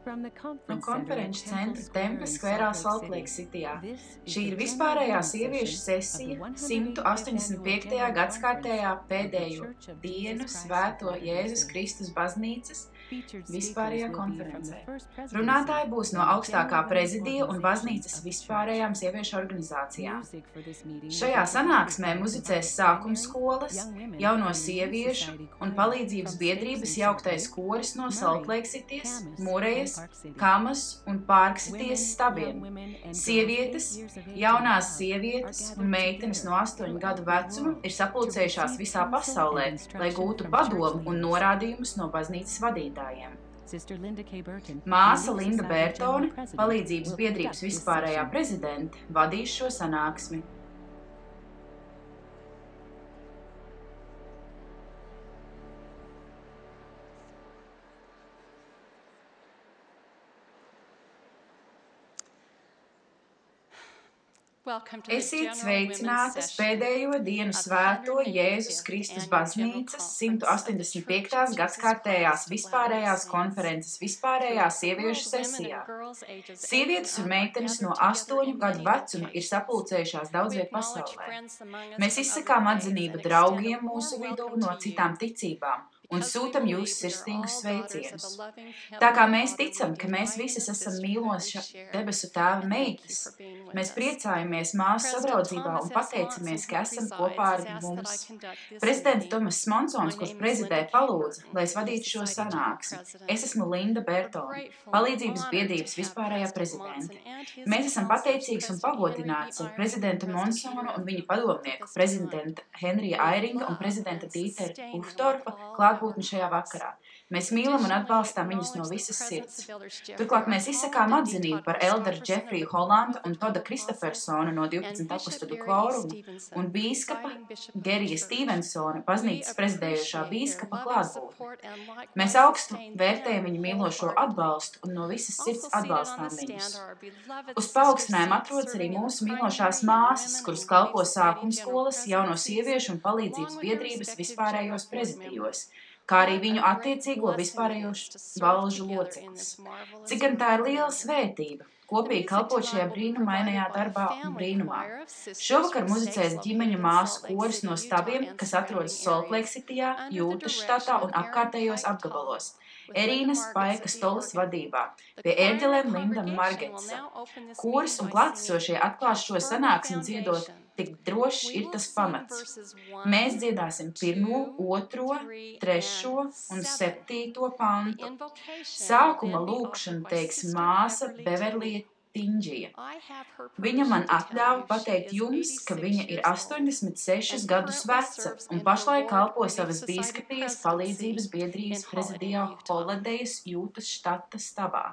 no konferenču centra Tempe skverā Saltlake Cityjā. Šī ir vispārējā sieviešu sesija 185. gadskārtējā pēdējo dienu Svēto Jēzus Kristus baznīcas vispārējā konferencē. Runātāji būs no augstākā prezidija un baznīcas vispārējām sieviešu organizācijām. Šajā sanāksmē muzicēs sākumskolas, jauno sieviešu un palīdzības biedrības jauktais koris no Saltlake Cityjas, Murejas, Kamas un Pārksities stabiem. Sievietes, jaunās sievietes un meitenes no 8 gadu vecuma ir sapulcējušās visā pasaulē, lai gūtu padomu un norādījumus no baznīcas vadītājiem. Māsa Linda Bērtone, palīdzības biedrības vispārējā prezidente, vadīs šo sanāksmi. Esiet sveicinātas pēdējo dienu Svēto Jēzus Kristus baznīcas 185. gadskārtējās vispārējās konferences vispārējā sieviešu sesijā. Sievietes un meitenes no 8 gadu vecuma ir sapulcējušās daudz viet pasaulē. Mēs izsakām atzinību draugiem mūsu vidū no citām ticībām un sūtam jūsu sirsnīgus sveicienus. Tā kā mēs ticam, ka mēs visas esam mīloša debesu tēva meitas, mēs priecājamies māsu sadraudzībā un pateicamies, ka esam kopā ar mums. Prezidents Tomas Monsons, kurš prezidē, palūdza, lai es vadītu šo sanāksmi. Es esmu Linda Bērtone, palīdzības biedrības vispārējā prezidente. Mēs esam pateicīgs un pagodināts ar prezidenta Monsonu un viņa padomnieku, prezidenta Henrija Airinga un prezidenta Dītera Uftdorfa klātbūtni šajā vakarā. Mēs mīlam un atbalstām viņus no visas sirds. Turklāt mēs izsakām atzinību par elderu Džefriju Holanda un Toda Kristofersona no 12 apostoļu kvoruma un bīskapa Gerija Stevensona, baznīcas prezidējošā bīskapa klātbūtni. Mēs augstu vērtējam viņu mīlošo atbalstu un no visas sirds atbalstām viņus. Uz paaugstinājumu atrodas arī mūsu mīlošās māsas, kuras kalpo sākumskolas, jauno sieviešu un palīdzības biedrības vispārējos prezidijos, kā arī viņu attiecīgo vispārējos valžu loceklis. Cik gan tā ir liela svētība, kopīgi kalpot šajā brīnumainajā darbā un brīnumā. Šovakar muzicēs ģimeņu māsu koris no stabiem, kas atrodas Saltlake Cityjā, Jūtas štatā un apkārtējos apgabalos. Erīnas Paikas Tolas vadībā, pie ērģelēm Linda Margetsa. Koris un klātesošie atklās šo sanāksmi dziedot Tik drošs ir tas pamats. Mēs dziedāsim 1., 2., 3. un 7. pantu. Sākuma lūkšanu teiks māsa Beverlija Tinģija. Viņa man atļāva pateikt jums, ka viņa ir 86 gadus veca un pašlaik kalpo savas bīskapijas palīdzības biedrības prezidijā Holidays Jūtas štata stabā.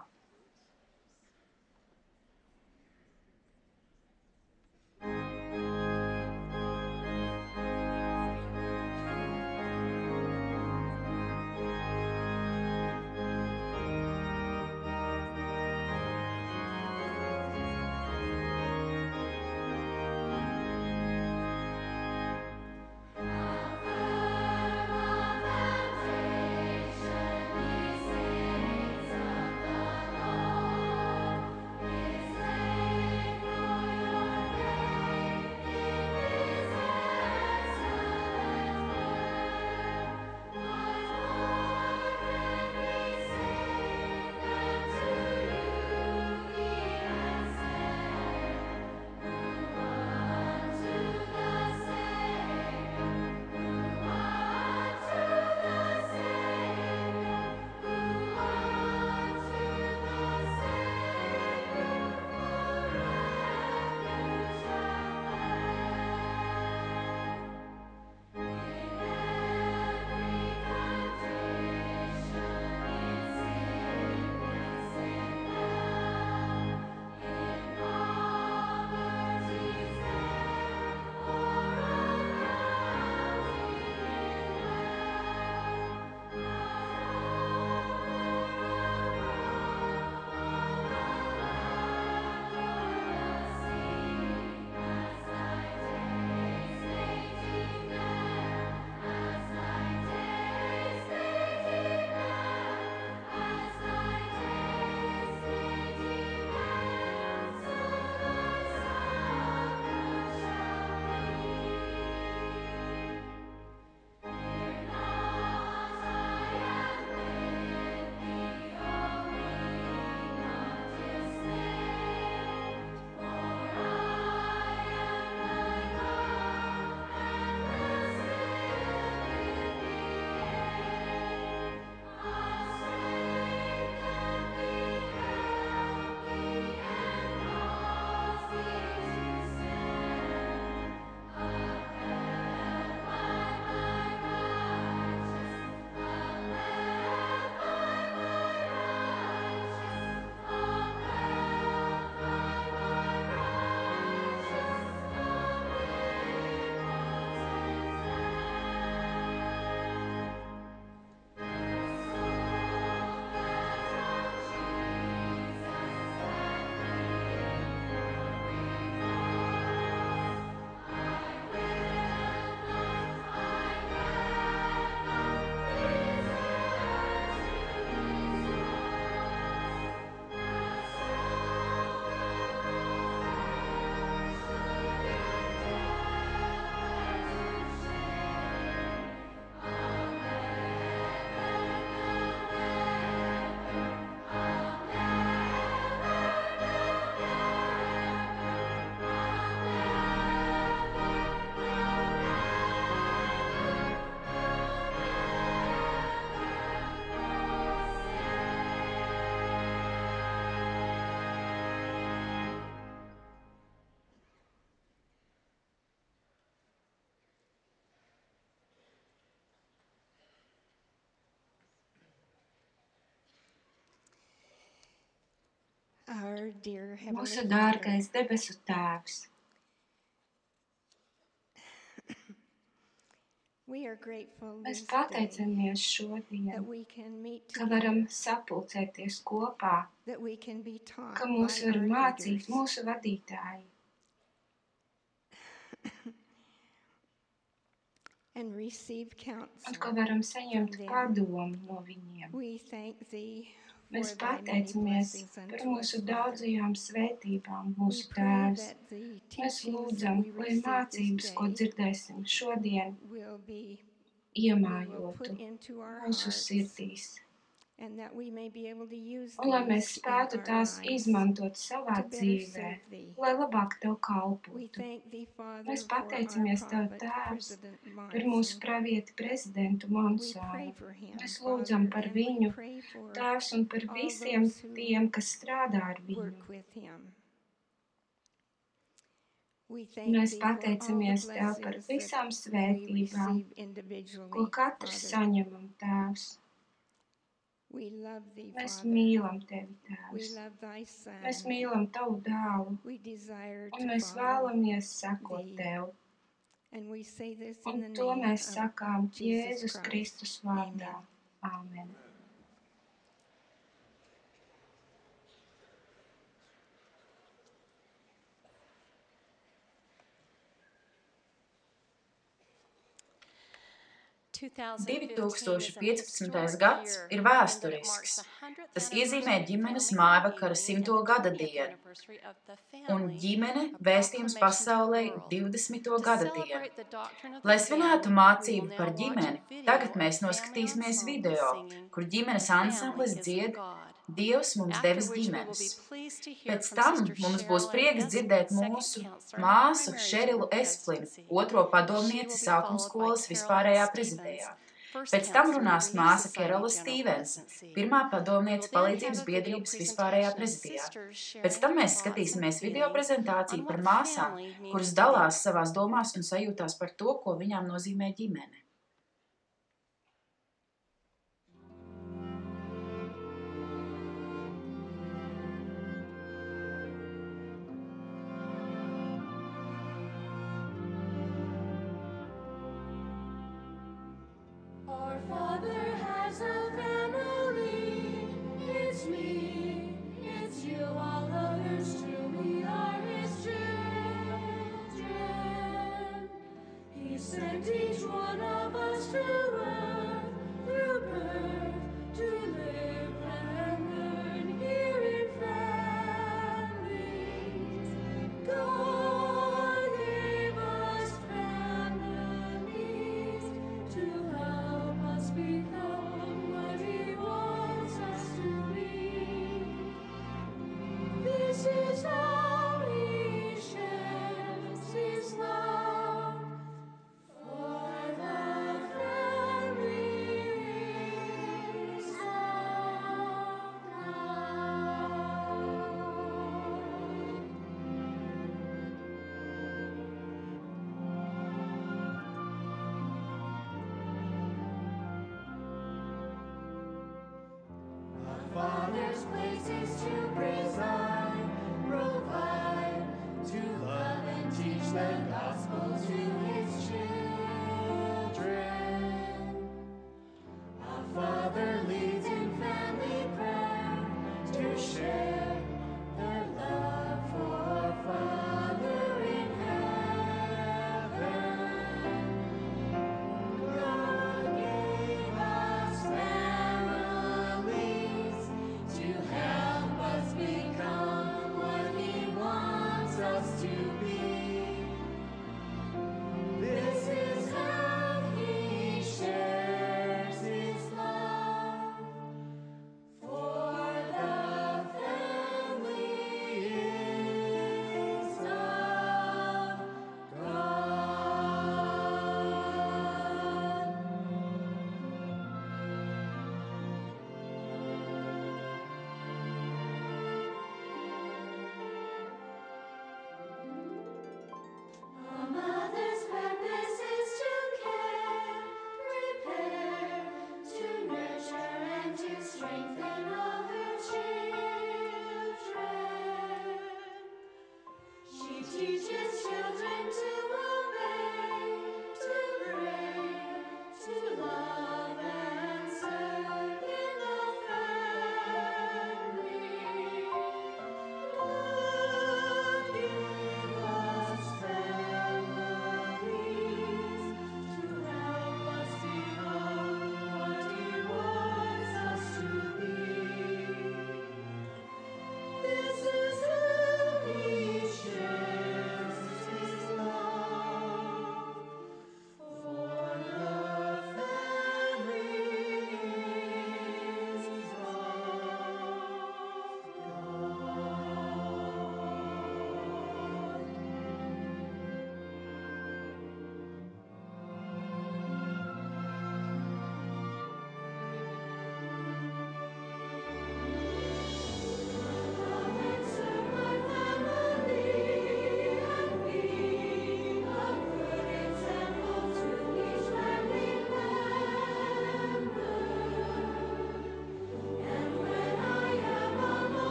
Mūsu dārgais debesu Tēvs, mēs pateicamies šodien, ka varam sapulcēties kopā, ka mūs var mācīt mūsu vadītāji un ka varam saņemt padomu no viņiem. Mēs pateicamies par mūsu daudzajām svētībām, mūsu Tēvs. Mēs lūdzam, lai mācības, ko dzirdēsim šodien, iemājotu mūsu sirdīs. Un lai mēs spētu tās izmantot savā dzīvē, lai labāk Tev kalpotu. Mēs pateicamies Tev, Tēvs, par mūsu pravieti prezidentu Monsānu. Mēs lūdzam par viņu, Tēvs, un par visiem tiem, kas strādā ar viņu. Mēs pateicamies Tev par visām svētībām, ko katrs saņemam, Tēvs. Mēs mīlam Tevi, Tēvs. Mēs mīlam Tavu dēlu, un mēs vēlamies sekot Tev. Un to mēs sakām Jēzus Kristus vārdā. Āmen. Gads ir vēsturisks. Tas iezīmē ģimenes mājvakara 100. gada dienu, un ģimene vēstījums pasaulē 20. gada dienu. Lai svinētu mācību par ģimeni, tagad mēs noskatīsimies video, kur ģimenes ansamblis dzied Dievs mums devis ģimenes. Pēc tam mums būs prieks dzirdēt mūsu māsu Šerilu Esplinu, 2. padomnieci sākumskolas vispārējā prezidijā. Pēc tam runās māsa Kerola Stīvensa, 1. padomniece palīdzības biedrības vispārējā prezidijā. Pēc tam mēs skatīsimies video prezentāciju par māsām, kuras dalās savās domās un sajūtās par to, ko viņām nozīmē ģimene. Sent each one of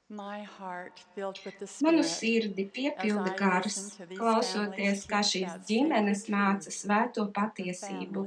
Manu sirdi piepilda gars, klausoties, kā šīs ģimenes māca svēto patiesību.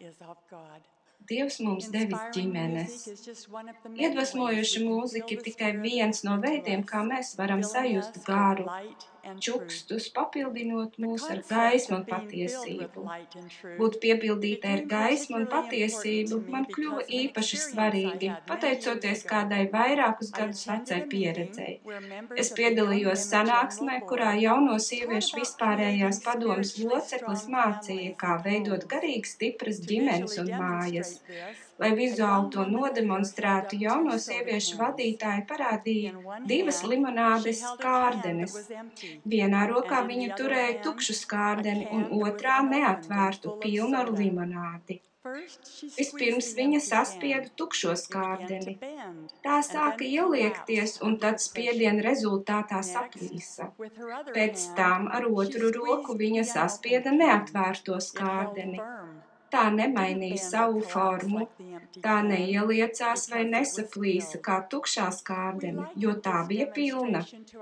Dievs mums devis ģimenes. Iedvesmojoša mūzika ir tikai viens no veidiem, kā mēs varam sajust garu, čukstus, papildinot mūs ar gaismu un patiesību. Būt piepildītai ar gaismu un patiesību man kļuva īpaši svarīgi, pateicoties kādai vairākus gadus vecai pieredzei. Es piedalījos sanāksmē, kurā jauno sieviešu vispārējās padomes loceklis mācīja, kā veidot garīgi stipras ģimenes un mājas. Lai vizuāli to nodemonstrētu, jauno sieviešu vadītāji parādīja 2 limonādes skārdenes. Vienā rokā viņa turēja tukšu skārdeni un otrā neatvērtu, pilnu ar limonādi. Vispirms viņa saspieda tukšo skārdeni. Tā sāka ieliekties un tad spiediena rezultātā saplīsa. Pēc tam ar otru roku viņa saspieda neatvērto skārdeni. Tā nemainīja savu formu, tā neieliecās vai nesaplīsa kā tukšā skārdene, jo tā bija pilna.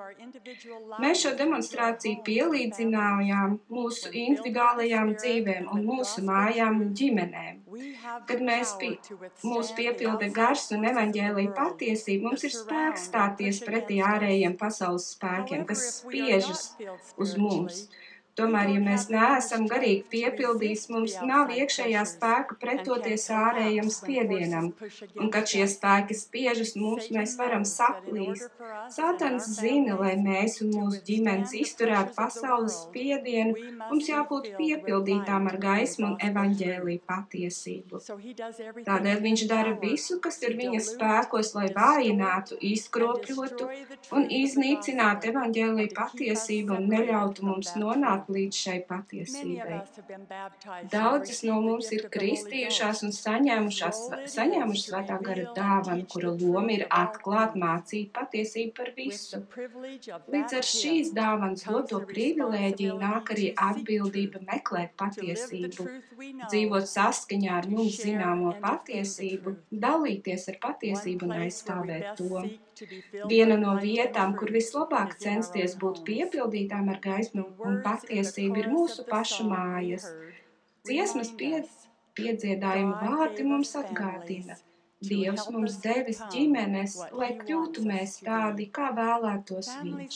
Mēs šo demonstrāciju pielīdzinājām mūsu individuālajām dzīvēm un mūsu mājām un ģimenēm. Kad mūs piepilda gars un evaņģēlija patiesība, mums ir spēks stāties pretī ārējiem pasaules spēkiem, kas spiežas uz mums. Tomēr, ja mēs neesam garīgi piepildīti, mums nav iekšējā spēka pretoties ārējam spiedienam, un kad šie spēki spiežas mums, mēs varam saplīst. Sātans zina, lai mēs un mūsu ģimenes izturētu pasaules spiedienu, mums jābūt piepildītām ar gaismu un evaņģēliju patiesību. Tādēļ viņš dara visu, kas ir viņa spēkos, lai vājinātu, izkropļotu un iznīcinātu evaņģēliju patiesību un neļautu mums nonākt līdz šai patiesībai. Daudzas no mums ir kristījušās un saņēmušas svētā gara dāvanu, kura loma ir atklāt, mācīt patiesību par visu. Līdz ar šīs dāvanas doto privilēģiju nāk arī atbildība meklēt patiesību, dzīvot saskaņā ar mums zināmo patiesību, dalīties ar patiesību un aizstāvēt to. Viena no vietām, kur vislabāk censties būt piepildītām ar gaismu un patiesību, ir mūsu pašu mājas. Dziesmas piedziedājuma vārdi mums atgādina. Dievs mums devis ģimenes, lai kļūtu mēs tādi, kā vēlētos viņš.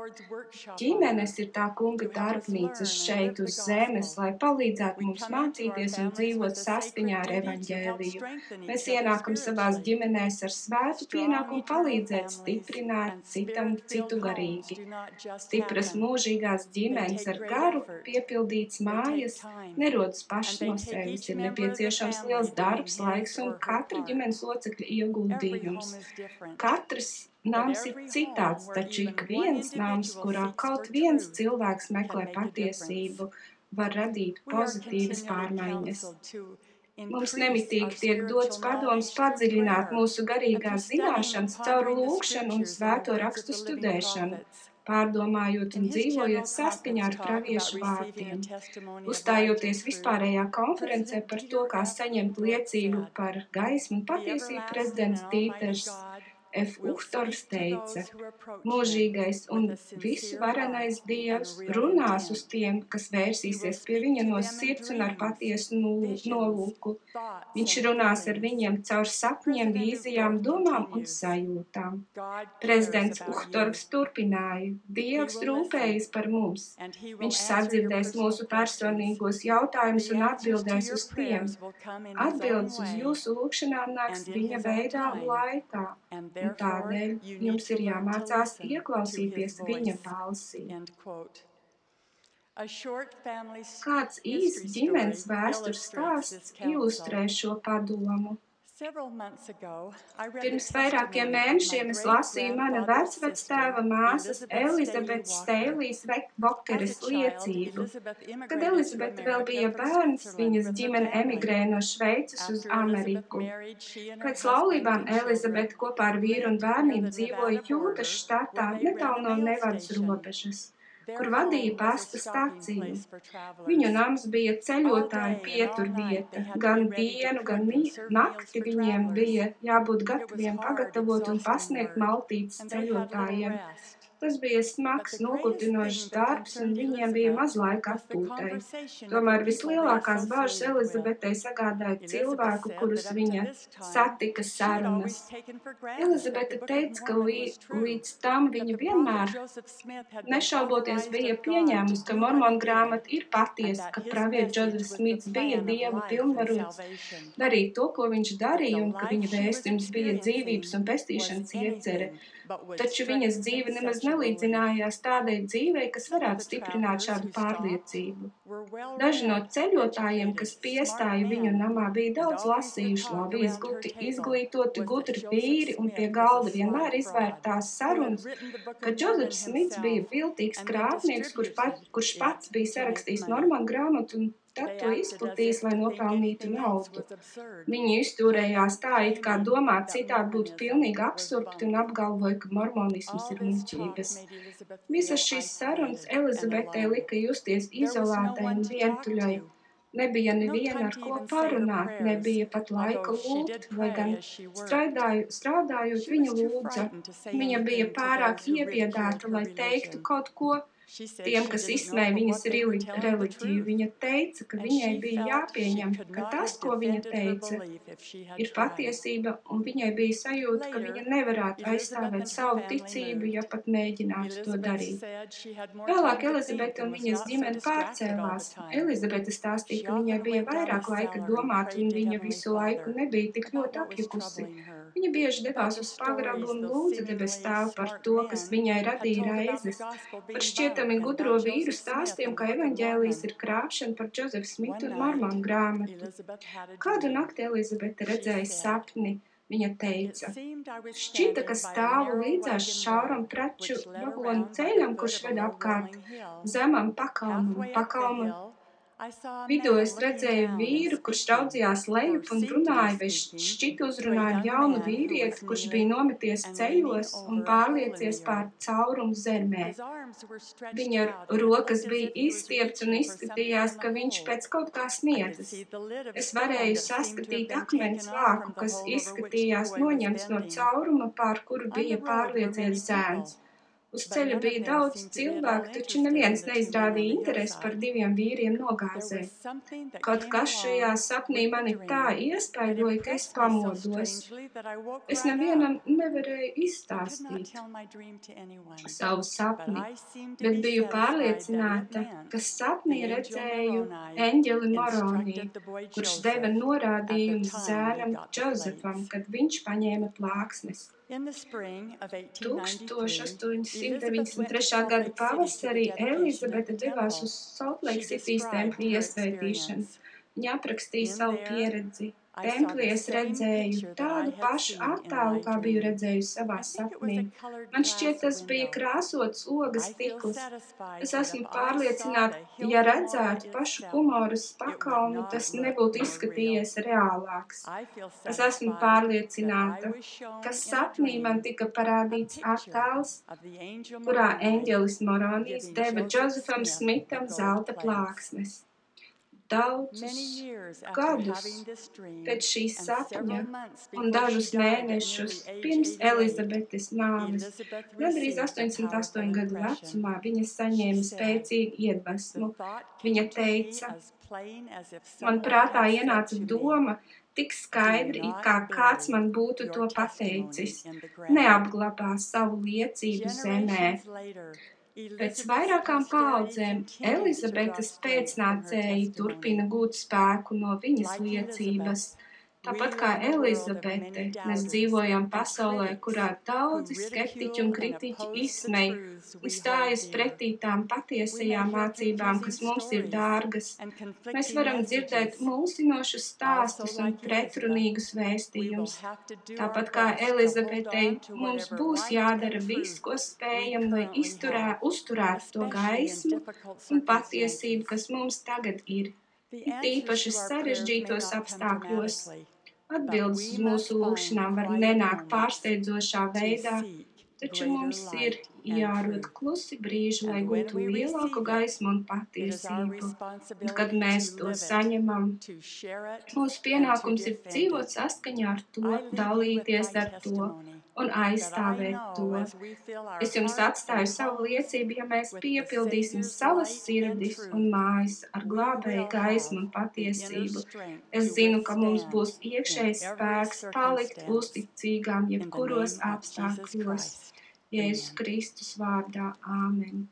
Ģimenes ir tā kunga darbnīcas šeit uz zemes, lai palīdzētu mums mācīties un dzīvot saskaņā ar evaņģēliju. Mēs ienākam savās ģimenēs ar svētu pienākumu palīdzēt stiprināt citu garīgi. Stipras mūžīgās ģimenes ar garu piepildīts mājas nerodas pašas no sevis. Ir nepieciešams liels darbs, laiks un katra ģimenes locekļa ieguldījums. Katrs nams ir citāds, taču ik viens nams, kurā kaut viens cilvēks meklē patiesību, var radīt pozitīvas pārmaiņas. Mums nemitīgi tiek dots padoms padziļināt mūsu garīgās zināšanas caur lūgšanu un svēto rakstu studēšanu, pārdomājot un dzīvojot saskaņā ar praviešu vārdiem. Uzstājoties vispārējā konferencē par to, kā saņemt liecību par gaismu un patiesību, prezidents Dīters F. Uchtdorfs teica: mūžīgais un visu varenais Dievs runās uz tiem, kas vērsīsies pie viņa no sirds un ar patiesu nolūku. Viņš runās ar viņiem caur sapņiem, vīzijām, domām un sajūtām. Prezidents Uchtdorfs turpināja: Dievs rūpējas par mums. Viņš sadzirdēs mūsu personīgos jautājumus un atbildēs uz tiem. Atbildes uz jūsu lūgšanām nāks viņa veidā un laikā. Un tādēļ jums ir jāmācās ieklausīties viņa balsī. Kāds īsts ģimenes vēstures stāsts ilustrē šo padomu? Pirms vairākiem mēnešiem es lasīju mana vecvectēva māsas Elizabetes Steilijas Vokeres liecību. Kad Elizabete vēl bija bērns, viņas ģimene emigrēja no Šveices uz Ameriku. Pēc laulībām Elizabete kopā ar vīru un bērniem dzīvoja Jūtas štatā, netālu no Nevadas robežas. kur vadīja pasta staciju. Viņu nams bija ceļotāju pieturvieta. Gan dienu, gan nakti viņiem bija jābūt gataviem pagatavot un pasniegt maltītes ceļotājiem. Tas bija smags, nogurdinošs darbs, un viņiem bija maz laika atpūtai. Tomēr vislielākās bāžas Elizabetei sagādāja cilvēku, kurus viņa satika sarunas. Elizabete teica, ka līdz tam viņa vienmēr nešauboties bija pieņēmusi, ka Mormonu grāmata ir patiesa, ka pravietis Džozefs Smits bija Dievu pilnvarots darīt to, ko viņš darīja, un ka viņa vēstījums bija dzīvības un pestīšanas iecere. Taču viņas dzīve nemaz nelīdzinājās tādai dzīvei, kas varētu stiprināt šādu pārliecību. Daži no ceļotājiem, kas piestāja viņu namā, bija daudz lasījuši, labi izglītoti, gudri vīri, un pie galda vienmēr izvērtās sarunas, ka Džozefs Smits bija viltīgs krāpnieks, kurš pats bija sarakstījis Mormonu grāmatu un tad to izplatījis, lai nopelnītu naudu. Viņi izturējās tā, it kā domāt citādi būtu pilnīgi absurdi un apgalvoja, ka mormonisms ir muļķības. Visas šīs sarunas Elizabetei lika justies izolētai un vientuļai. Nebija neviena, ar ko parunāt, nebija pat laika lūgt, lai gan strādājot viņa lūdza. Viņa bija pārāk iebiedēta, lai teiktu kaut ko tiem, kas izsmēja viņas reliģiju. Viņa teica, ka viņai bija jāpieņem, ka tas, ko viņa teica, ir patiesība, un viņai bija sajūta, ka viņa nevarētu aizstāvēt savu ticību, ja pat mēģinātu to darīt. Vēlāk Elizabete un viņas ģimene pārcēlās. Elizabete stāstīja, ka viņai bija vairāk laika domāt, un viņa visu laiku nebija tik ļoti apjukusi. Viņa bieži devās uz pagrabu un lūdza debes Tēvu par to, kas viņai radīja raizes, par šķietami gudro vīru stāstiem, ka evaņģēlijs ir krāpšana par Džozefu Smitu un Mormonu grāmatu. Kādu nakti Elizabete redzēja sapni, viņa teica, šķita, ka stāvu līdzās šauram preču vagonu ceļam, kurš ved apkārt zemam pakalmam. Vidū es redzēju vīru, kurš raudzījās lejup un runāja, vai šķitu uzrunāja jaunu vīrieti, kurš bija nometies ceļos un pārliecies pār caurumu zemē. Viņa rokas bija izstiepts un izskatījās, ka viņš pēc kaut kā sniedzas. Es varēju saskatīt akmens vāku, kas izskatījās noņemts no cauruma, pār kuru bija pārliecies zēns. Uz ceļa bija daudz cilvēku, taču neviens neizrādīja interesi par diviem vīriem nogāzē. Kaut kas šajā sapnī mani tā iespaidoja, ka es pamodos. Es nevienam nevarēju izstāstīt savu sapni, bet biju pārliecināta, ka sapnī redzēju eņģeli Moronī, kurš deva norādījumus zēnam Džozefam, kad viņš paņēma plāksnes. 1893. gada pavasarī Elizabete devās uz Soltlake Citīs templi iesvētīšanu. Viņa aprakstīja savu pieredzi. Templī es redzēju tādu pašu attēlu, kā biju redzējusi savā sapnī. Man šķiet, tas bija krāsots ogas stikls. Es esmu pārliecināta, ja redzētu pašu Kumoras pakalnu, tas nebūtu izskatījies reālāks. Es esmu pārliecināta, ka sapnī man tika parādīts attēls, kurā eņģelis Moronijs deva Džozefam Smitam zelta plāksnes. Daudzus gadus pēc šīs sapņa un dažus mēnešus pirms Elizabetes nāves, gandrīz 88 gadu vecumā, viņa saņēma spēcīgu iedvesmu. Viņa teica, man prātā ienāca doma tik skaidri, it kā kāds man būtu to pateicis, neapglabā savu liecību zemē. Pēc vairākām paaudzēm Elizabetes pēcnācēji turpina gūt spēku no viņas liecības. Tāpat kā Elizabete, mēs dzīvojam pasaulē, kurā daudzi skeptiķi un kritiķi izsmej un stājas pretī tām patiesajām mācībām, kas mums ir dārgas. Mēs varam dzirdēt mulsinošus stāstus un pretrunīgus vēstījumus. Tāpat kā Elizabetei, mums būs jādara viss, ko spējam, lai uzturētu to gaismu un patiesību, kas mums tagad ir. Tīpaši sarežģītos apstākļos. Atbildes uz mūsu lūgšanām var nenākt pārsteidzošā veidā, taču mums ir jārod klusi brīži, lai gūtu lielāku gaismu un patiesību. Un, kad mēs to saņemam, mūsu pienākums ir dzīvot saskaņā ar to, dalīties ar to un aizstāvēt to. Es jums atstāju savu liecību, ja mēs piepildīsim savas sirdis un mājas ar glābēju gaismu un patiesību. Es zinu, ka mums būs iekšējs spēks palikt uzticīgām jebkuros apstākļos. Jēzus Kristus vārdā. Āmen.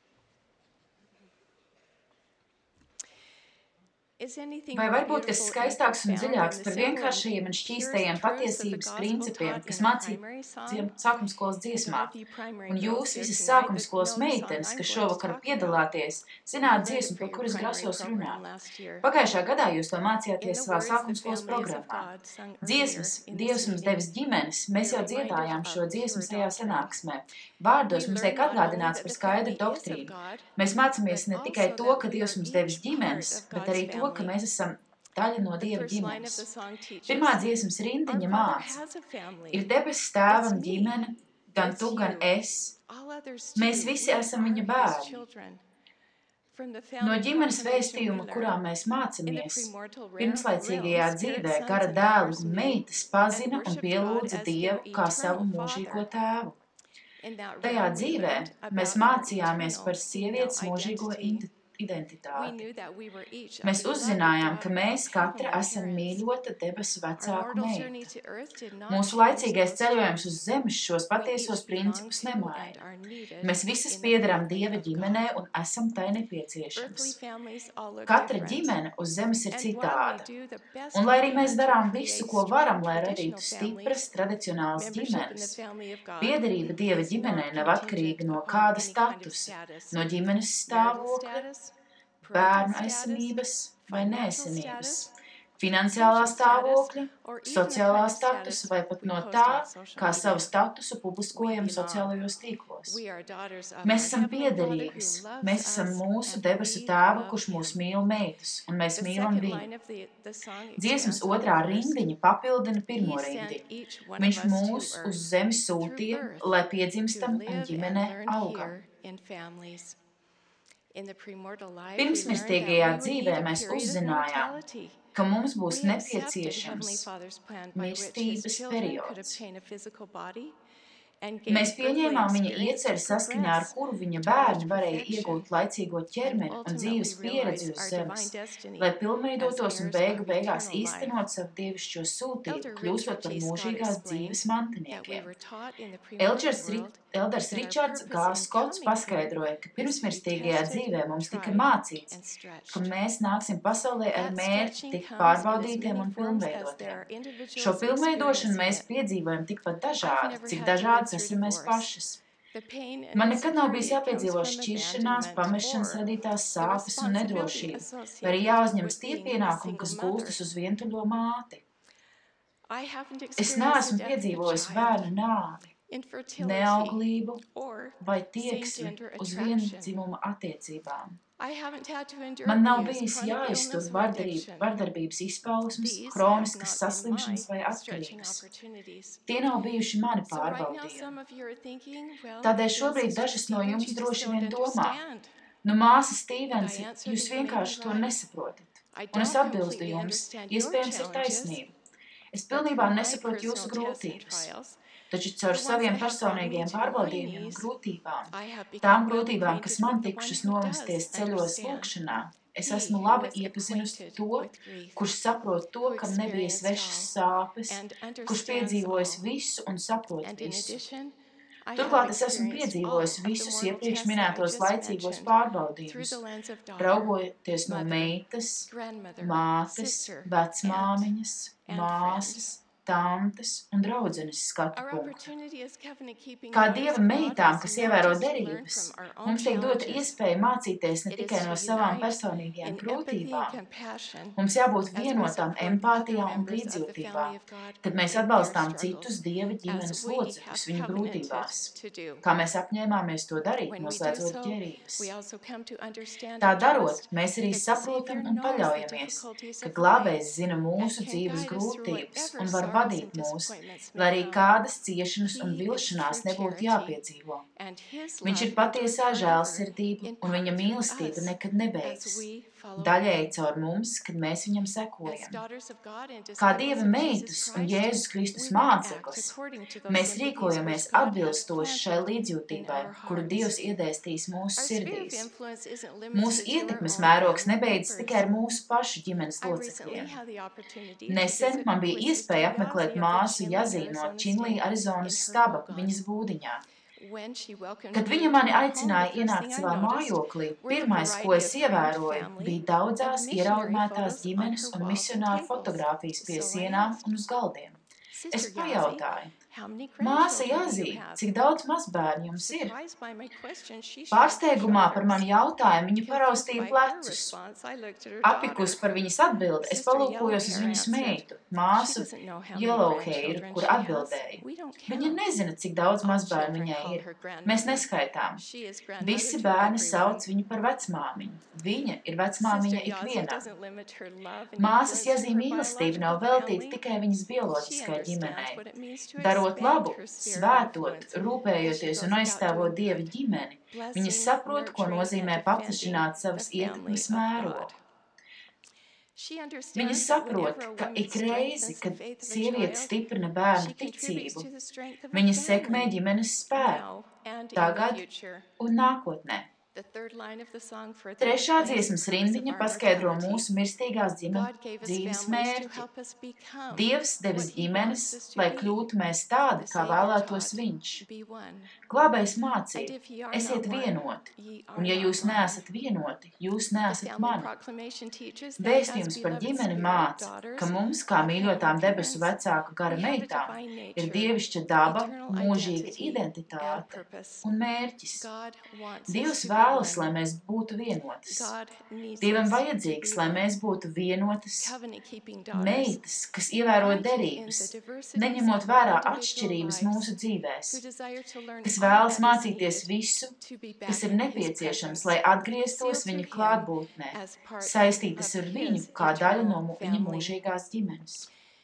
Vai var būt kas skaistāks un dziļāks par vienkāršajiem un šķīstajiem patiesības principiem, kas mācīti sākumskolas dziesmā? Un jūs, visas sākumskolas meitenes, kas šovakar piedalāties, zināt dziesmu, par kuras grasos runāt. Pagājušā gadā jūs to mācījāties savā sākumskolas programmā. Dziesmas, Dievs mums devis ģimenes, mēs jau dziedājām šo dziesmu tajā sanāksmē. Vārdos mums tiek atgādināts par skaidru doktrīnu. Mēs mācāmies ne tikai to, ka Dievs mums devis ģimenes, bet arī to, ka mēs esam daļa no Dieva ģimenes. Pirmā dziesmas rindiņa māca. Ir debesis Tēvam ģimene, gan tu, gan es. Mēs visi esam viņa bērni. No ģimenes vēstījuma, kurā mēs mācāmies, pirmslaicīgajā dzīvē gara dēlu un meitas pazina un pielūdza Dievu kā savu mūžīgo tēvu. Tajā dzīvē mēs mācījāmies par sievietes mūžīgo identitāti. Mēs uzzinājām, ka mēs katra esam mīļota debesu vecāku meita. Mūsu laicīgais ceļojums uz zemes šos patiesos principus nemaina. Mēs visas piederam Dieva ģimenē un esam tai nepieciešamas. Katra ģimene uz zemes ir citāda. Un lai arī mēs darām visu, ko varam, lai radītu stipras, tradicionālas ģimenes, piederība Dieva ģimenē nav atkarīga no kāda statusa, no ģimenes stāvokļa, bērnu esamības vai neesamības, finansiālā stāvokļa, sociālā statusa vai pat no tā, kā savu statusu publiskojam sociālajos tīklos. Mēs esam piederīgas, mēs esam mūsu debesu tēvu, kurš mūs mīl meitas, un mēs mīlam viņu. Dziesmas otrā rindiņa papildina pirmo rindiņu. Viņš mūs uz zemi sūtīja, lai piedzimstam un ģimenē augam. Pirmsmirstīgajā dzīvē mēs uzzinājām, ka mums būs nepieciešams mirstības periods. Mēs pieņēmām viņa ieceri saskaņā, ar kuru viņa bērni varēja iegūt laicīgo ķermeni un dzīves pieredzi uz zemes, lai pilnveidotos un beigās īstenot savu dievišķo sūtību, kļūstot par mūžīgās dzīves mantiniekiem. Elders Ričards G. Skots paskaidroja, ka pirmsmirstīgajā dzīvē mums tika mācīts, ka mēs nāksim pasaulē ar mērķi tikt pārbaudītiem un pilnveidotiem. Šo pilnveidošanu mēs piedzīvojam tikpat dažādi, cik dažādas esam mēs pašas. Man nekad nav bijis jāpiedzīvo šķiršanās, pamešanas radītās sāpes un nedrošība, vai arī jāuzņemas tie pienākumi, kas gulstas uz vientuļo māti. Es neesmu piedzīvojis bērnu nāvi, neauglību vai tieksmi uz viendzimuma attiecībām. Man nav bijis jāiztur vardarbības izpausmes, hroniskas saslimšanas vai atkarības. Tie nav bijuši mani pārbaudījumi. Tādēļ šobrīd dažas no jums droši vien domā, māsa Stīvense, jūs vienkārši to nesaprotat. Un es atbildu jums, iespējams ir taisnība. Es pilnībā nesaprotu jūsu grūtības. Taču caur saviem personīgiem pārbaudījumiem un grūtībām, tām grūtībām, kas man tikušas nomesties ceļos lūkšanā, es esmu labi iepazinusi to, kurš saprot to, kam nebija svešas sāpes, kurš piedzīvojis visu un saprot visu. Turklāt es esmu piedzīvojis visus iepriekš minētos laicīgos pārbaudījumus, raugoties no meitas, mātes, vecmāmiņas, māsas, tantes un draudzenes skatu punktu. Kā Dieva meitām, kas ievēro derības, mums tiek dota iespēja mācīties ne tikai no savām personīgajām grūtībām. Mums jābūt vienotām empātijā un līdzjūtībā, kad mēs atbalstām citus Dieva ģimenes locekļus viņu grūtībās, kā mēs apņēmāmies to darīt, noslēdzot ķerības. Tā darot, mēs arī saprotam un paļaujamies, ka glābējs zina mūsu dzīves grūtības un var vadīt mūs, lai arī kādas ciešanas un vilšanās nebūtu jāpiedzīvo. Viņš ir patiesā žēlsirdība, un viņa mīlestība nekad nebeidzas. Daļēji caur mums, kad mēs viņam sekojam. Kā Dieva meitas un Jēzus Kristus māceklis, mēs rīkojamies atbilstoši šai līdzjūtībai, kuru Dievs iedēstīs mūsu sirdīs. Mūsu ietekmes mērogs nebeidzas tikai ar mūsu pašu ģimenes locekļiem. Nesen man bija iespēja apmeklēt māsu Jazī no Činlī, Arizonas staba viņas būdiņā. Kad viņa mani aicināja ienākt savā mājoklī, pirmais, ko es ievēroju, bija daudzās ieraudmētās ģimenes un misionāru fotogrāfijas pie sienām un uz galdiem. Es pajautāju: Māsa Jazī, cik daudz mazbērnu jums ir? Pārsteigumā par mani jautājumu viņa paraustīja plecus. Apikus par viņas atbildi, es palūkojos uz viņas meitu, māsu Yellowhairu, kur atbildēja: Viņa nezina, cik daudz mazbērnu viņai ir. Mēs neskaitām. Visi bērni sauc viņu par vecmāmiņu. Viņa ir vecmāmiņa ikvienam. Māsas Jazī mīlestība nav veltīta tikai viņas bioloģiskai ģimenei. Darot labu, svētot, rūpējoties un aizstāvot Dieva ģimeni, viņas saprot, ko nozīmē paplašināt savas ietekmes mērogu. Viņas saprot, ka ik reizi, kad sieviete stiprina bērnu ticību, viņas sekmē ģimenes spēku, tagad un nākotnē. Trešā dziesmas rindiņa paskaidro mūsu mirstīgās ģimenes dzīves mērķi. Dievs devis ģimenes, lai kļūtu mēs tādi, kā vēlētos viņš. Glābējs mācīja: esiet vienoti, un ja jūs neesat vienoti, jūs neesat mani. Vēstījums par ģimeni māca, ka mums, kā mīļotām debesu vecāku gara meitām, ir dievišķa daba, mūžīga identitāte un mērķis. Dievs vēlas, lai mēs būtu vienotas. Dievam vajadzīgs, lai mēs būtu vienotas meitas, kas ievēro derības, neņemot vērā atšķirības mūsu dzīvēs, kas vēlas mācīties visu, kas ir nepieciešams, lai atgrieztos viņa klātbūtnē, saistītas ar viņu kā daļu no viņa mūžīgās ģimenes.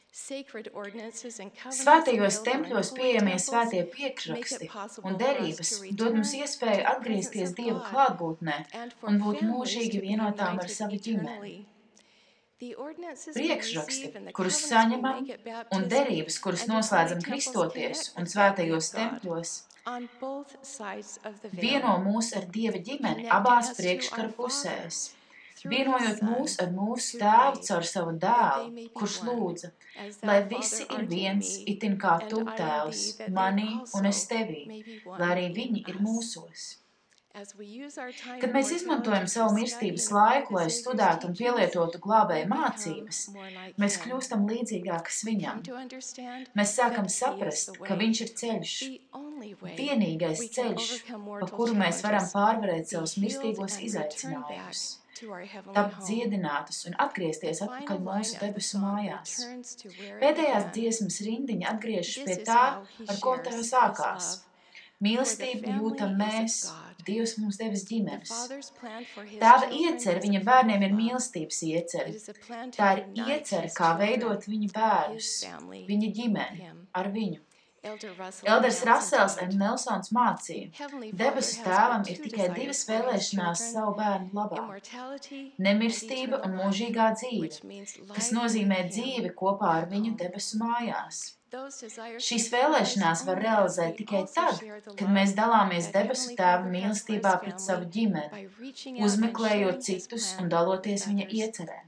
Svētajos tempļos pieejamie svētie priekšraksti un derības dod mums iespēju atgriezties Dieva klātbūtnē un būt mūžīgi vienotām ar savu ģimeni. Priekšraksti, kurus saņemam, un derības, kuras noslēdzam kristoties un svētajos tempļos, vieno mūs ar Dieva ģimeni abās priekškara pusēs, vienojot mūs ar mūsu tēvu caur savu dēlu, kurš lūdza, lai visi ir viens, itin kā tu, tēvs, manī un es tevī, lai arī viņi ir mūsos. Kad mēs izmantojam savu mirstības laiku, lai studētu un pielietotu glābēja mācības, mēs kļūstam līdzīgākas viņam. Mēs sākam saprast, ka viņš ir ceļš, vienīgais ceļš, pa kuru mēs varam pārvarēt savus mirstīgos izaicinājumus, tapt dziedinātas un atgriezties atpakaļ mūsu debesu mājās. Pēdējās dziesmas rindiņa atgriežas pie tā, ar ko tā sākās. Mīlestību jūtam mēs, Dievs mums devis ģimenes. Tēva iecer viņa bērniem ir mīlestības ieceri. Tā ir ieceri, kā veidot viņa bērnus, viņa ģimeni, ar viņu. Elders Rasels un Nelsons mācīja: debesu tēvam ir tikai divas vēlēšanās savu bērnu labā - nemirstība un mūžīgā dzīve, kas nozīmē dzīvi kopā ar viņu debesu mājās. Šīs vēlēšanās var realizēt tikai tad, kad mēs dalāmies debesu tēva mīlestībā pret savu ģimeni, uzmeklējot citus un daloties viņa iecerē.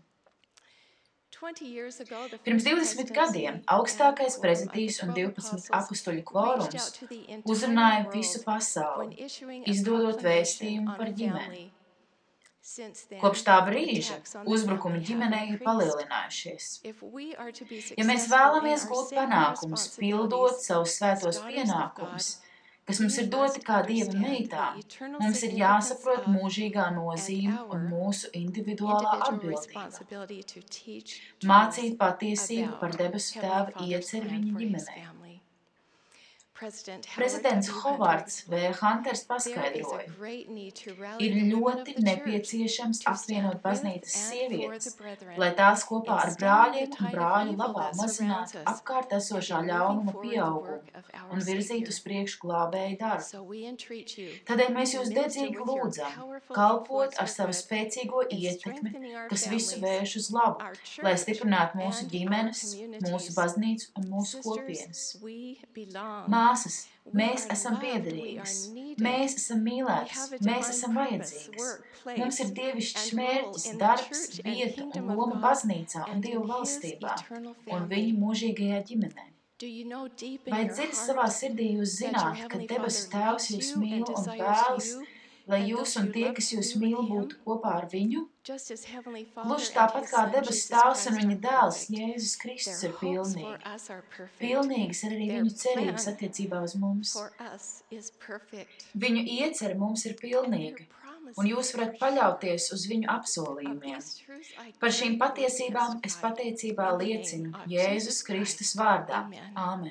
Pirms 20 gadiem augstākais prezidijs un 12 apustuļu kvorums uzrunāja visu pasauli, izdodot vēstījumu par ģimeni. Kopš tā brīža uzbrukumi ģimenei ir palielinājušies. Ja mēs vēlamies gūt panākumus, pildot savus svētos pienākumus, kas mums ir doti kā Dieva meitām, mums ir jāsaprot mūžīgā nozīme un mūsu individuālā atbildība. Mācīt patiesību par debesu tēva ieceri viņa ģimenei. Prezidents Hovards V. Hunters paskaidroja, ir ļoti nepieciešams apvienot baznīcas sievietes, lai tās kopā ar brāļiem un brāļu labā mazinātu apkārt esošā ļaunuma pieaugumu un virzītu uz priekšu glābēju darbu. Tādēļ mēs jūs dedzīgi lūdzam, kalpot ar savu spēcīgo ietekmi, kas visu vērš uz labu, lai stiprinātu mūsu ģimenes, mūsu baznīcu un mūsu kopienas. Māsas, mēs esam piederīgas, mēs esam mīlētas, mēs esam vajadzīgas. Mums ir dievišķs mērķis, darbs, vieta un loma baznīcā un Dievu valstībā un viņu mūžīgajā ģimenē. Vai dziļi savā sirdī jūs zināt, ka debesu Tēvs jūs mīl un vēlas, lai jūs un tie, kas jūs mīl, būtu kopā ar viņu? Gluži tāpat kā debesu Tēvs un viņa dēls, Jēzus Kristus ir pilnīgi. Pilnīgas ir arī viņu cerības attiecībā uz mums. Viņu iecer mums ir pilnīga, un jūs varat paļauties uz viņu apsolījumiem. Par šīm patiesībām es pateicībā liecinu Jēzus Kristus vārdā. Āmen.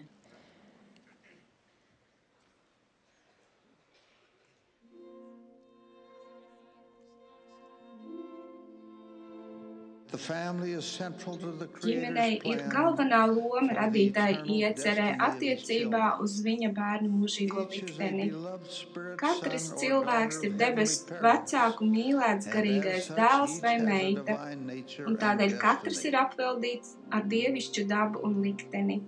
Ģimenei ir galvenā loma radītāja iecerē attiecībā uz viņa bērnu mūžīgo likteni. Katrs cilvēks ir debesu vecāku mīlēts garīgais dēls vai meita, un tādēļ katrs ir apveltīts ar dievišķu dabu un likteni.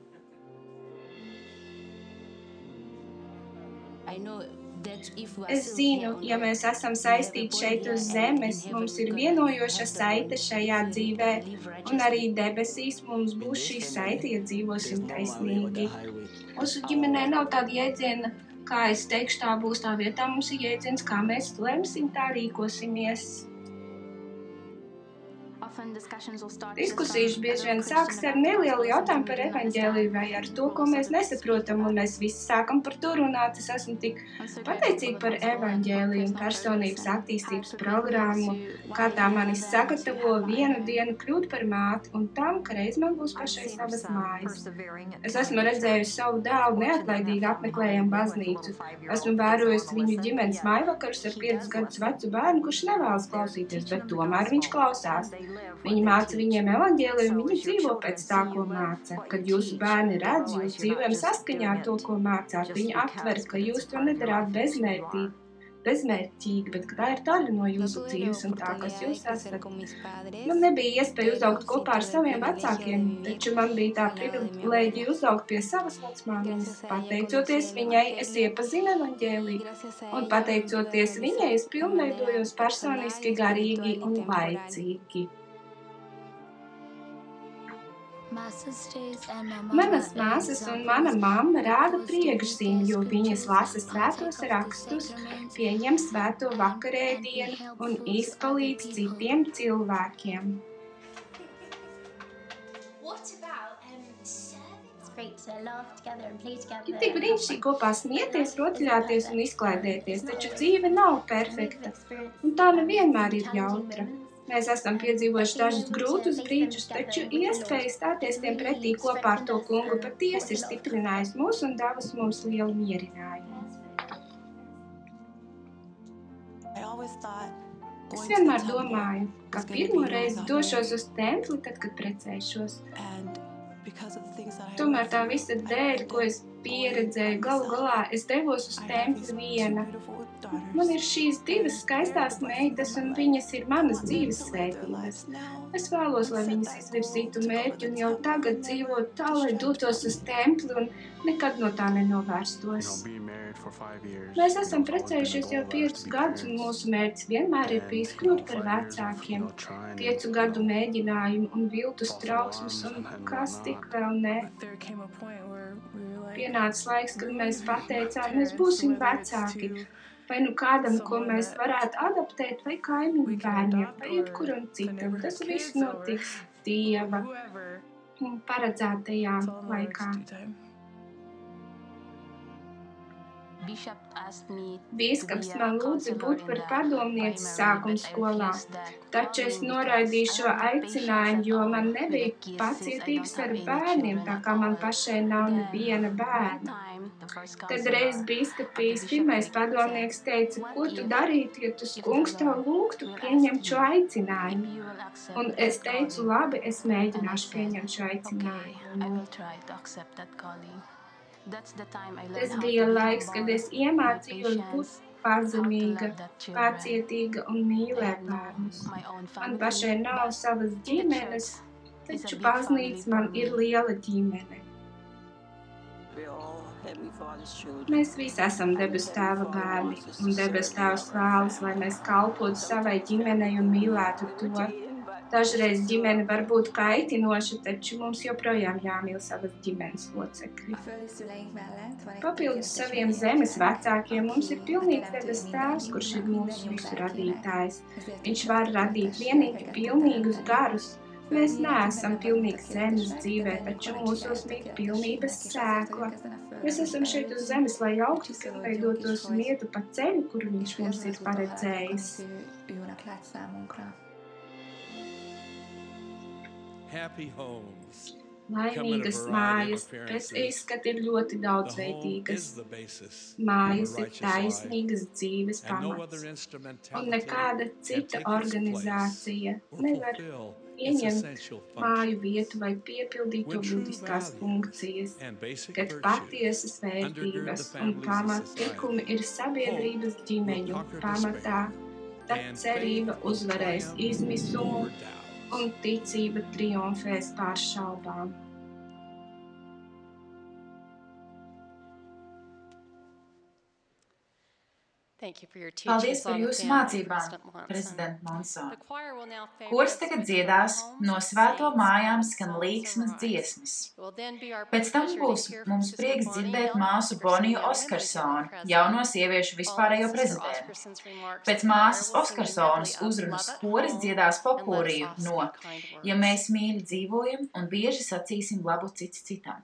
Es zinu, ja mēs esam saistīti šeit uz zemes, mums ir vienojoša saite šajā dzīvē, un arī debesīs mums būs šī saite, ja dzīvosim taisnīgi. Mūsu ģimenē nav tāda jēdziena, kā es teikšu, tā būs tā vietā, mums ir jēdziens, kā mēs lemsim, tā rīkosimies. Diskusijas bieži vien sākas ar nelielu jautājumu par evaņģēliju vai ar to, ko mēs nesaprotam, un mēs visi sākam par to runāt. Es esmu tik pateicīga par evaņģēliju un personības attīstības programmu, kā tā mani sagatavo vienu dienu kļūt par māti, un tam, ka reiz man būs pašai savas mājas. Es esmu redzējusi savu dēlu neatlaidīgi apmeklējam baznīcu. Esmu vērojusi viņu ģimenes mājvakarus ar 5 gadus vecu bērnu, kurš nevēlas klausīties, bet tomēr viņš klausās. Viņi māca viņiem evaņģēliju, un viņi dzīvo pēc tā, ko māca. Kad jūsu bērni redz, jūs dzīvojam saskaņā ar to, ko mācāt. Viņi aptver, ka jūs to nedarāt bezmērķīgi, bet tā ir daļa no jūsu dzīves un tā, kas jūs esat. Man nebija iespēja uzaugt kopā ar saviem vecākiem, taču man bija tā privilēģija uzaugt pie savas vecmāmiņas. Pateicoties viņai, es iepazinu evaņģēliju, un pateicoties viņai, es pilnveidojos personiski, garīgi un laicīgi. Manas māsas un mana mamma rāda priekšzīmi, jo viņas lasa svētos rakstus, pieņem svēto vakarēdienu un izpalīdz citiem cilvēkiem. Ir tik brīnišķīgi kopā smieties, rotaļāties un izklaidēties, taču dzīve nav perfekta, un tā nevienmēr ir jautra. Mēs esam piedzīvojuši dažus grūtus brīžus, taču iespēja stāties tiem pretī kopā ar to kungu patiesi ir stiprinājusi mūs un devusi mums lielu mierinājumu. Es vienmēr domāju, ka pirmo reizi došos uz templi, tad, kad precēšos. Tomēr tā visa dēļ, ko es pieredzēju, galu galā es devos uz templi viena. Man ir šīs 2 skaistās meitas, un viņas ir manas dzīves svētības. Es vēlos, lai viņas izvirzītu mērķi un jau tagad dzīvot tā, lai dotos uz templi un nekad no tā nenovērstos. Mēs esam precējušies jau 5 gadus, un mūsu mērķis vienmēr ir bijis kļūt par vecākiem. 5 gadu mēģinājumu un viltus trauksmes, un kas tik vēl ne. Pienācis laiks, kad mēs pateicām, mēs būsim vecāki. Vai nu kādam, ko mēs varētu adaptēt, vai kaimiņu bērniem, vai jebkuram citam. Tas viss notiks Dieva paredzētajā laikā. Bīskaps man lūdza būt par padomnieci sākuma skolā, taču es noraidīju šo aicinājumu, jo man nebija pacietības ar bērniem, tā kā man pašai nav neviena bērna. Tad reiz bīskapijas pirmais padomnieks teica, ko tu darītu, ja tas kungs tev lūgtu pieņemt šo aicinājumu. Un es teicu, labi, es mēģināšu pieņemt šo aicinājumu. Tas bija laiks, kad es iemācījos būt pazemīga, pacietīga un mīlēt bērnus. Man pašai nav savas ģimenes, taču baznīca man ir liela ģimene. Mēs visi esam debesu Tēva bērni, un debesu Tēvs vēlas, lai mēs kalpotu savai ģimenei un mīlētu to. Dažreiz ģimene var būt kaitinoša, taču mums joprojām jāmīl savas ģimenes locekļi. Papildus saviem zemes vecākiem mums ir pilnīgs debesu Tēvs, kurš ir mūsu visu radītājs. Viņš var radīt vienīgi pilnīgus garus. Mēs neesam pilnīgi zemes dzīvē, taču mūsos mīt pilnības sēkla. Mēs esam šeit uz zemes, lai augtu, pilnveidotos un ietu pa ceļu, kuru viņš mums ir paredzējis. Laimīgas mājas, pēc izskata ir ļoti daudzveidīgas. Mājas ir taisnīgas dzīves pamats, un nekāda cita organizācija nevar ieņemt māju vietu vai piepildīt to būtiskās funkcijas, kad patiesas vērtības un pamattikumi ir sabiedrības ģimeņu pamatā, tad cerība uzvarēs izmisumu un ticība triumfēs pār šaubām. Paldies par jūsu mācībām, prezident Monson. Kors tagad dziedās, no svēto mājām skan līksmas dziesmas. Pēc tam būs mums prieks dzirdēt māsu Boniju Oskarsonu, jauno sieviešu vispārējo prezidentu. Pēc māsas Oskarsonas uzrunas koris dziedās popūriju no Ja mēs mīļi dzīvojam un bieži sacīsim labu cits citam.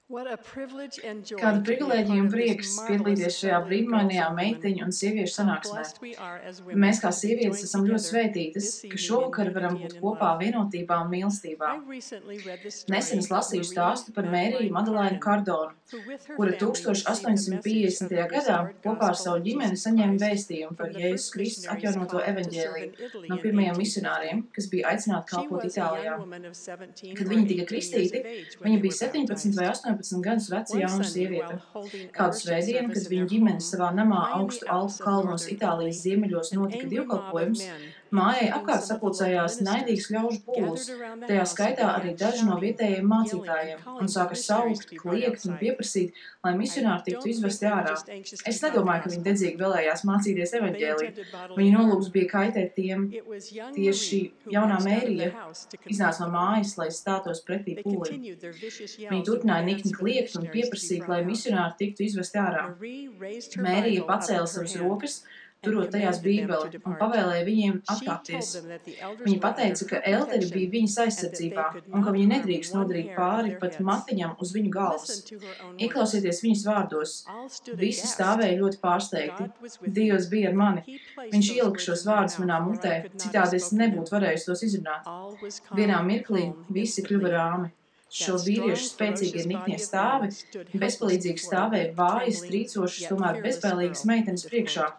Kādu privilēģiju un prieks piedalīties šajā brīnumainajā meiteņu un sieviešu sanāksmē. Mēs kā sievietes esam ļoti svētītas, ka šovakar varam būt kopā vienotībā un mīlestībā. Nesen es lasīju stāstu par Mēriju Madalēnu Kardonu, kura 1850. gadā kopā ar savu ģimeni saņēma vēstījumu par Jēzus Kristus atjaunoto evaņģēliju no pirmajiem misionāriem, kas bija aicināti kalpot Itālijā. Kad viņa tika kristīti, viņa bija 17 vai 18 gadus veca jauna sieviete. Kādu svētdienu, kad viņa ģimenes savā namā augstu Alpu kalnos Itālijas ziemeļos notika dievkalpojums, mājai apkārt sapulcējās naidīgs ļaužu pūlis, tajā skaitā arī daži no vietējiem mācītājiem, un sāka saukt, kliegt un pieprasīt, lai misionāri tiktu izvesti ārā. Es nedomāju, ka viņi dedzīgi vēlējās mācīties evaņģēliju. Viņa nolūks bija kaitēt tiem. Tieši jaunā Mērija iznāca no mājas, lai stātos pretī pūlim. Viņa turpināja nikni kliegt un pieprasīt, lai misionāri tiktu izvesti ārā. Mērija pacēla savas rokas, turot tajās bībeli, un pavēlēja viņiem atkāpties. Viņa pateica, ka elteri bija viņas aizsardzībā, un ka viņa nedrīkst nodarīt pāri pat matiņam uz viņu galvas. Ieklausieties viņas vārdos. Visi stāvēja ļoti pārsteigti. Dievs bija ar mani. Viņš ielika šos vārdus manā mutē, citādi es nebūtu varējusi tos izrunāt. Vienā mirklī visi kļuva rāmi. Šo vīriešu spēcīgie niknie stāvi bezpalīdzīgi stāvēja vājas, trīcošas, tomēr bezspēlīgas meitenes priekšā.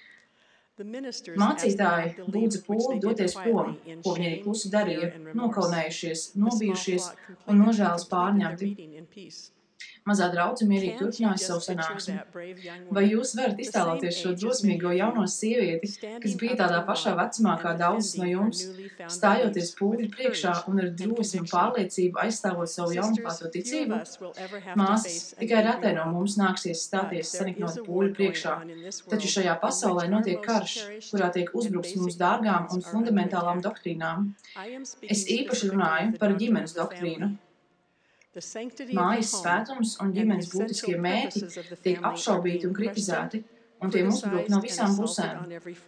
Mācītāji lūdza pūli doties prom, ko viņi arī klusi darīja, nokaunējušies, nobijušies un nožēlas pārņemti. Mazā draudze mierīgi turpināja savu sanāksmi. Vai jūs varat iztēloties šo drosmīgo jauno sievieti, kas bija tādā pašā vecumā kā daudzas no jums, stājoties pūļu priekšā un ar drosmi un pārliecību aizstāvot savu jaunklāto ticību? Māsas, tikai retai no mums nāksies stāties saniknot pūļu priekšā, taču šajā pasaulē notiek karš, kurā tiek uzbrukts mums dārgām un fundamentālām doktrīnām. Es īpaši runāju par ģimenes doktrīnu. Mājas svētums un ģimenes būtiskie mērķi tiek apšaubīti un kritizēti, un tiem uzbruk no visām pusēm.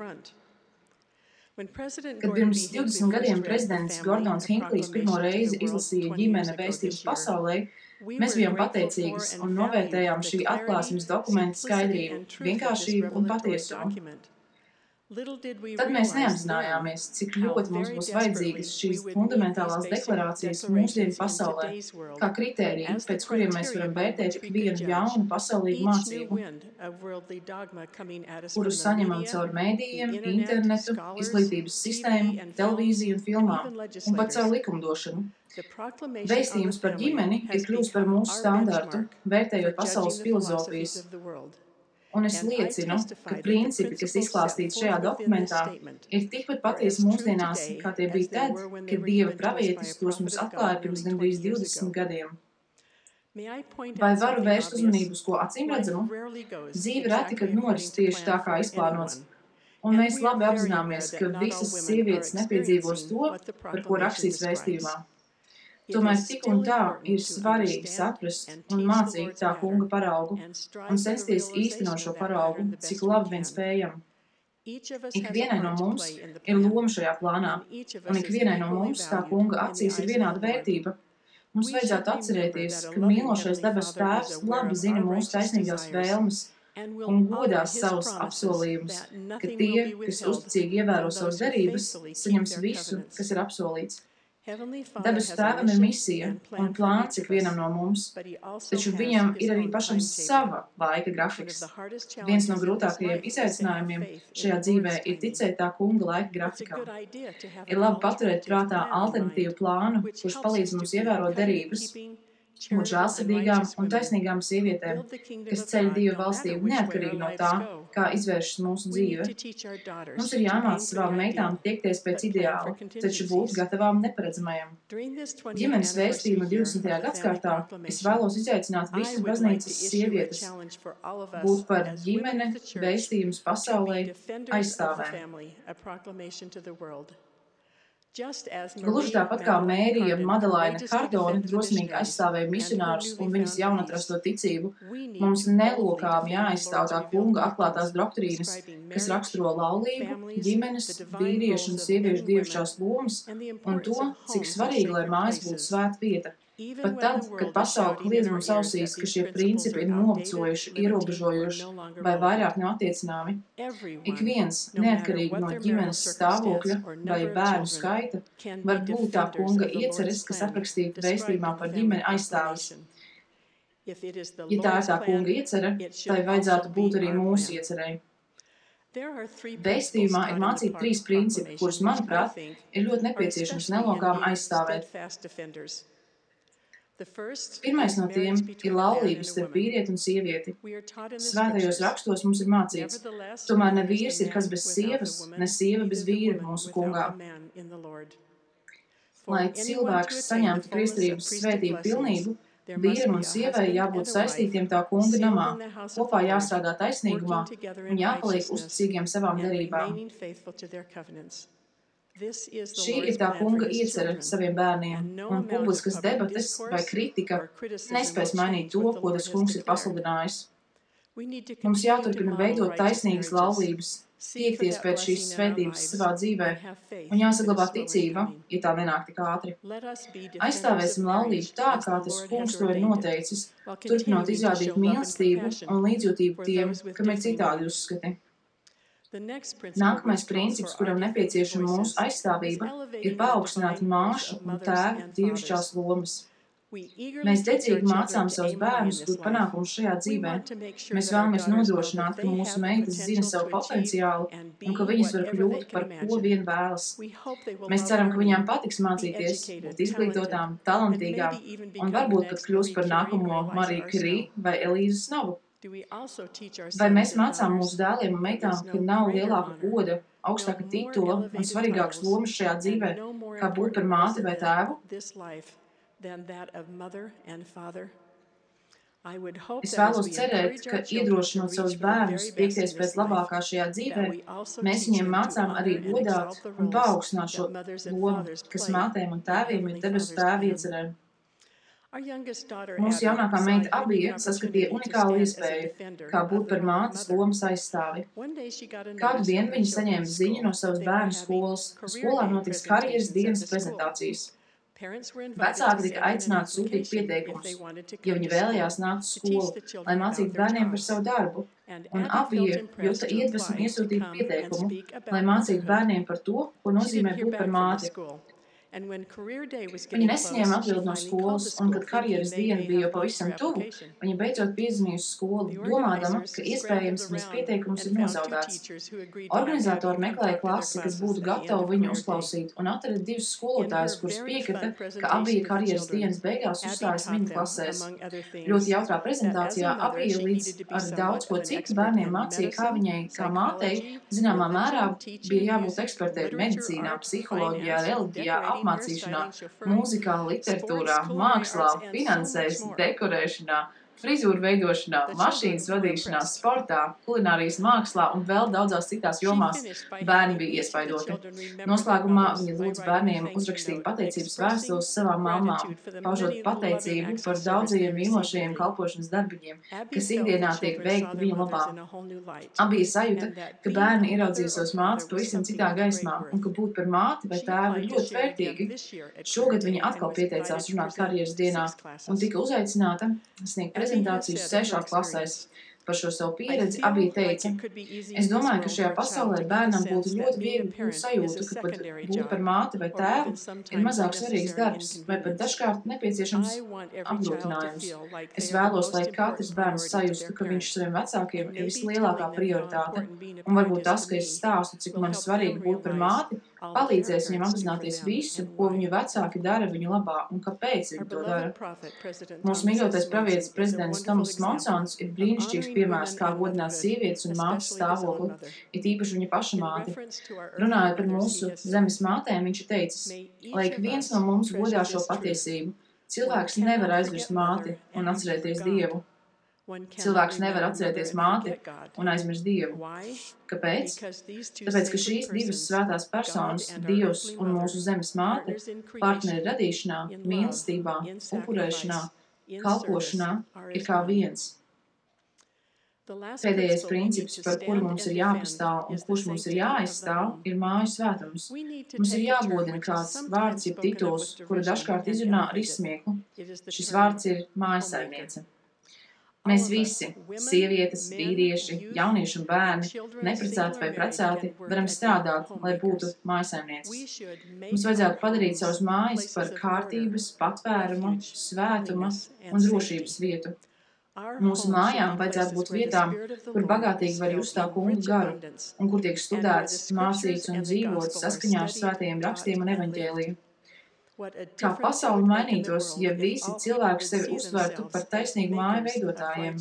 Kad pirms 20 gadiem prezidents Gordons Hinklijs pirmo reizi izlasīja ģimene vēstības pasaulē, mēs bijām pateicīgas un novērtējām šī atklāsmes dokumenta skaidrību, vienkāršību un patiesumu. Tad mēs neapzinājāmies, cik ļoti mums būs vajadzīgas šīs fundamentālās deklarācijas mūsdienu pasaulē, kā kritēriji, pēc kuriem mēs varam vērtēt ikvienu jaunu pasaulīgu mācību, kuru saņemam caur mēdījiem, internetu, izglītības sistēmu, televīziju un filmām, un pat caur likumdošanu. Vēstījums par ģimeni ir kļūst par mūsu standartu, vērtējot pasaules filozofijas. Un es liecinu, ka principi, kas izklāstīti šajā dokumentā, ir tikpat patiesi mūsdienās, kā tie bija tad, kad Dieva pravietis tos mums atklāja pirms gandrīz 20 gadiem. Vai varu vērst uzmanību uz ko acīmredzamu? Dzīve reti, kad noris tieši tā, kā izplānots. Un mēs labi apzināmies, ka visas sievietes nepiedzīvos to, par ko rakstīts vēstījumā. Tomēr tik un tā ir svarīgi saprast un mācīt tā kunga paraugu un censties īstenot šo paraugu, cik labi vien spējam. Ikvienai no mums ir loma šajā plānā, un ikvienai no mums tā kunga acīs ir vienāda vērtība. Mums vajadzētu atcerēties, ka mīlošais debesu Tēvs labi zina mūsu taisnīgās vēlmes un godās savus apsolījumus, ka tie, kas uzticīgi ievēro savas derības, saņems visu, kas ir apsolīts. Debesu Tēvam ir misija un plāns ikvienam no mums, taču viņam ir arī pašam sava laika grafiks. Viens no grūtākajiem izaicinājumiem šajā dzīvē ir ticēt tā kunga laika grafikam. Ir labi paturēt prātā alternatīvu plānu, kurš palīdz mums ievērot derības, būt žēlsirdīgām un taisnīgām sievietēm, kas ceļ Dieva valstību neatkarīgi no tā, kā izvēršas mūsu dzīve. Mums ir jāmāca savām meitām tiekties pēc ideāla, taču būt gatavām neparedzamajam. Ģimenes vēstījuma 20. gadskārtā es vēlos izaicināt visas baznīcas sievietes būt par ģimene vēstījums pasaulē aizstāvēm. Gluži tāpat kā Mērija Madalēna Kardona drosmīgi aizstāvēja misionārus un viņas jaunatrasto ticību, mums nelokām jāaizstāv tā kunga atklātās doktrīnas, kas raksturo laulību, ģimenes, vīriešu un sieviešu dievišķās lomas un to, cik svarīgi, lai mājas būtu svēta vieta. Pat tad, kad pasaule kliedz mums ausīs, ka šie principi ir novecojuši, ierobežojuši vai vairāk nav attiecināmi, ik viens, neatkarīgi no ģimenes stāvokļa vai bērnu skaita, var būt tā kunga ieceres, kas aprakstīta vēstījumā par ģimeni aizstāvis. Ja tā ir tā kunga iecere, tai vajadzētu būt arī mūsu iecerei. Vēstījumā ir mācīti 3 principi, kurus, manuprāt, ir ļoti nepieciešams nelokām aizstāvēt. Pirmais no tiem ir laulības starp vīrieti un sievieti. Svētajos rakstos mums ir mācīts, tomēr ne vīrs ir kas bez sievas, ne sieva bez vīra mūsu kungā. Lai cilvēks saņemtu priesterības svētību pilnību, vīram un sievai jābūt saistītiem tā kunga namā, kopā jāstrādā taisnīgumā un jāpaliek uzticīgiem savām derībām. Šī ir tā kunga iecere saviem bērniem, un publiskas debates vai kritika nespēs mainīt to, ko tas kungs ir pasludinājis. Mums jāturpina veidot taisnīgas laulības, tiekties pēc šīs svētības savā dzīvē, un jāsaglabā ticība, ja tā nenāk tik ātri. Aizstāvēsim laulību tā, kā tas kungs to ir noteicis, turpinot izrādīt mīlestību un līdzjūtību tiem, kam ir citādi uzskati. Nākamais princips, kuram nepieciešama mūsu aizstāvība, ir paaugstināt māšu un tēvu dievišķās lomas. Mēs dedzīgi mācām savus bērnus gūt panākumus šajā dzīvē. Mēs vēlamies nodrošināt, ka mūsu meitas zina savu potenciālu un ka viņas var kļūt par ko vien vēlas. Mēs ceram, ka viņām patiks mācīties, būt izglītotām, talantīgām un varbūt pat kļūst par nākamo Mariju Curie vai Elīzu Snovu. Vai mēs mācām mūsu dēliem un meitām, ka nav lielāka goda, augstāka titula un svarīgākas lomas šajā dzīvē, kā būt par māti vai tēvu? Es vēlos cerēt, ka iedrošinot savus bērnus tiekties pēc labākā šajā dzīvē, mēs viņiem mācām arī godāt un paaugstināt šo lomu, kas mātēm un tēviem ir debesu tēva iecerē. Mūsu jaunākā meita Abija saskatīja unikālu iespēju, kā būt par mātes lomas aizstāvi. Kādu dienu viņa saņēma ziņu no savas bērnu skolas, ka skolā notiks karjeras dienas prezentācijas. Vecāki tika aicināti sūtīt pieteikumus, ja viņi vēlējās nākt uz skolu, lai mācītu bērniem par savu darbu, un Abija jūta iedvesmu iesūtīt pieteikumu, lai mācītu bērniem par to, ko nozīmē būt par māti. Viņa nesaņēma atbildi no skolas, un kad karjeras diena bija jau pavisam tuvu, viņa beidzot piezvanīja uz skolu, domādama, ka iespējams viņas pieteikums ir nozaudēts. Organizatori meklēja klasi, kas būtu gatava viņu uzklausīt, un atrada 2 skolotājus, kurus piekrita, ka Abija karjeras dienas beigās uzstājas viņu klasēs. Ļoti jautrā prezentācijā Abija līdz ar daudz ko citu bērniem mācīja, kā viņai, kā mātei, zināmā mērā bija jābūt ekspertei medicīnā, psiholoģijā, reliģijā, apmācīšanā, mūzikā, literatūrā, mākslā, finansēs, dekorēšanā, frizūru veidošanā, mašīnas vadīšanā, sportā, kulinārijas mākslā un vēl daudzās citās jomās bērni bija iespaidoti. Noslēgumā viņa lūdz bērniem uzrakstīt pateicības vēstules savām mamām, paužot pateicību par daudzajiem mīlošajiem kalpošanas darbiņiem, kas ikdienā tiek veikti viņa labā. Abija sajūta, ka bērni ieraudzīja savas mātes pavisam citā gaismā un ka būt par māti vai tēvu ir ļoti vērtīgi. Šogad viņa atkal pieteicās runāt karjeras dienā un tika uzaicināta sniegt prezentācijas 6 klasēs. Par šo savu pieredzi Abija teica, es domāju, ka šajā pasaulē bērnam būtu ļoti viegli būt sajūtu, ka pat būt par māti vai tēvu ir mazāk svarīgs darbs vai pat dažkārt nepieciešams apgrūtinājums. Es vēlos, lai katrs bērns sajustu, ka viņš saviem vecākiem ir vislielākā prioritāte, un varbūt tas, ka es stāstu, cik man svarīgi būt par māti, palīdzēs viņam apzināties visu, ko viņu vecāki dara viņu labā un kāpēc viņi to dara. Mūsu mīļotais pravietis prezidents Tomas Monsons ir brīnišķīgs piemērs, kā godināt sievietes un mātes stāvokli, it īpaši viņa paša māti. Runājot par mūsu zemes mātēm, viņš ir teicis, lai ik viens no mums godā šo patiesību. Cilvēks nevar aizmirst māti un atcerēties Dievu. Cilvēks nevar atcerēties māti un aizmirst Dievu. Kāpēc? Tāpēc, ka šīs 2 svētās personas, Dievs un mūsu zemes māte, partneri radīšanā, mīlestībā, upurēšanā, kalpošanā, ir kā viens. Pēdējais princips, par kuru mums ir jāpastāv un kurš mums ir jāaizstāv, ir māju svētums. Mums ir jāgodina kāds vārds jeb tituls, kuru dažkārt izrunā ar izsmieklu. Šis vārds ir mājasaimniece. Mēs visi, sievietes, vīrieši, jaunieši un bērni, neprecēti vai precēti, varam strādāt, lai būtu mājasaimnieces. Mums vajadzētu padarīt savus mājas par kārtības, patvēruma, svētuma un drošības vietu. Mūsu mājām vajadzētu būt vietām, kur bagātīgi var just tā kunga garu, un kur tiek studēts, mācīts un dzīvots saskaņā ar svētajiem rakstiem un evaņģēliju. Kā pasauli mainītos, ja visi cilvēki sevi uztvertu par taisnīgu māju veidotājiem.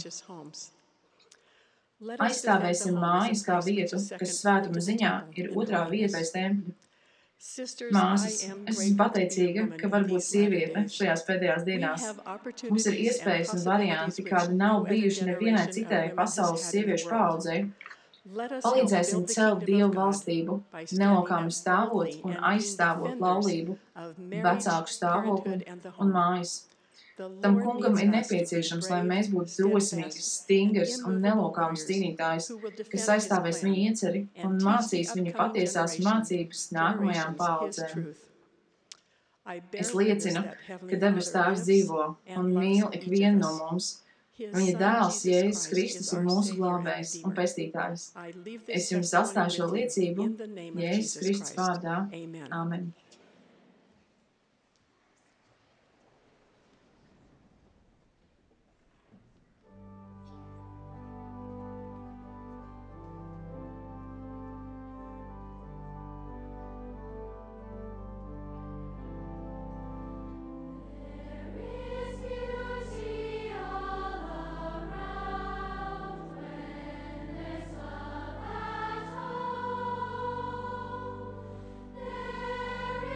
Aizstāvēsim mājas kā vietu, kas svētuma ziņā ir otrā vieta aiz tempļa. Māsas, es esmu pateicīga, ka var būt sieviete šajās pēdējās dienās. Mums ir iespējas un varianti, kādi nav bijuši nevienai citai pasaules sieviešu paaudzei. Palīdzēsim celt Dievu valstību, nelokāmi stāvot un aizstāvot laulību, vecāku stāvokli un mājas. Tam kungam ir nepieciešams, lai mēs būtu drosmīgs, stingrs un nelokāms cīnītājs, kas aizstāvēs viņa ieceri un mācīs viņa patiesās mācības nākamajām paaudzēm. Es liecinu, ka debesu Tēvs dzīvo un mīl ikvienu no mums. Viņa dēls Jēzus Kristus ir mūsu glābējs un pestītājs. Es jums atstāju šo liecību Jēzus Kristus vārdā. Āmen. There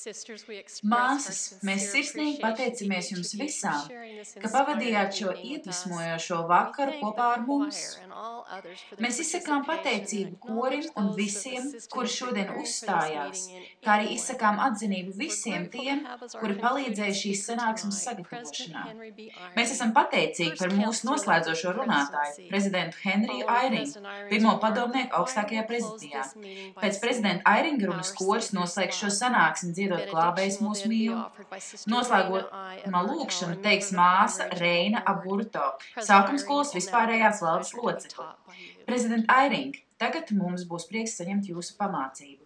Māsas, mēs sirsnīgi pateicamies jums visām, ka pavadījāt šo iedvesmojošo vakaru kopā ar mums. Mēs izsakām pateicību korim un visiem, kuri šodien uzstājās, kā arī izsakām atzinību visiem tiem, kuri palīdzēja šīs sanāksmes sagatavošanā. Mēs esam pateicīgi par mūsu noslēdzošo runātāju, prezidentu Henriju Airingu, pirmo padomnieku augstākajā prezidijā. Pēc prezidenta Airinga runas koris noslēgs šo sanāksmi dziedot Glābējs mūs mīl. Noslēgumā lūgšanu teiks māsa Reina Aburto, sākumskolas vispārējās valdes locekle. Prezident Airing, tagad mums būs prieks saņemt jūsu pamācību.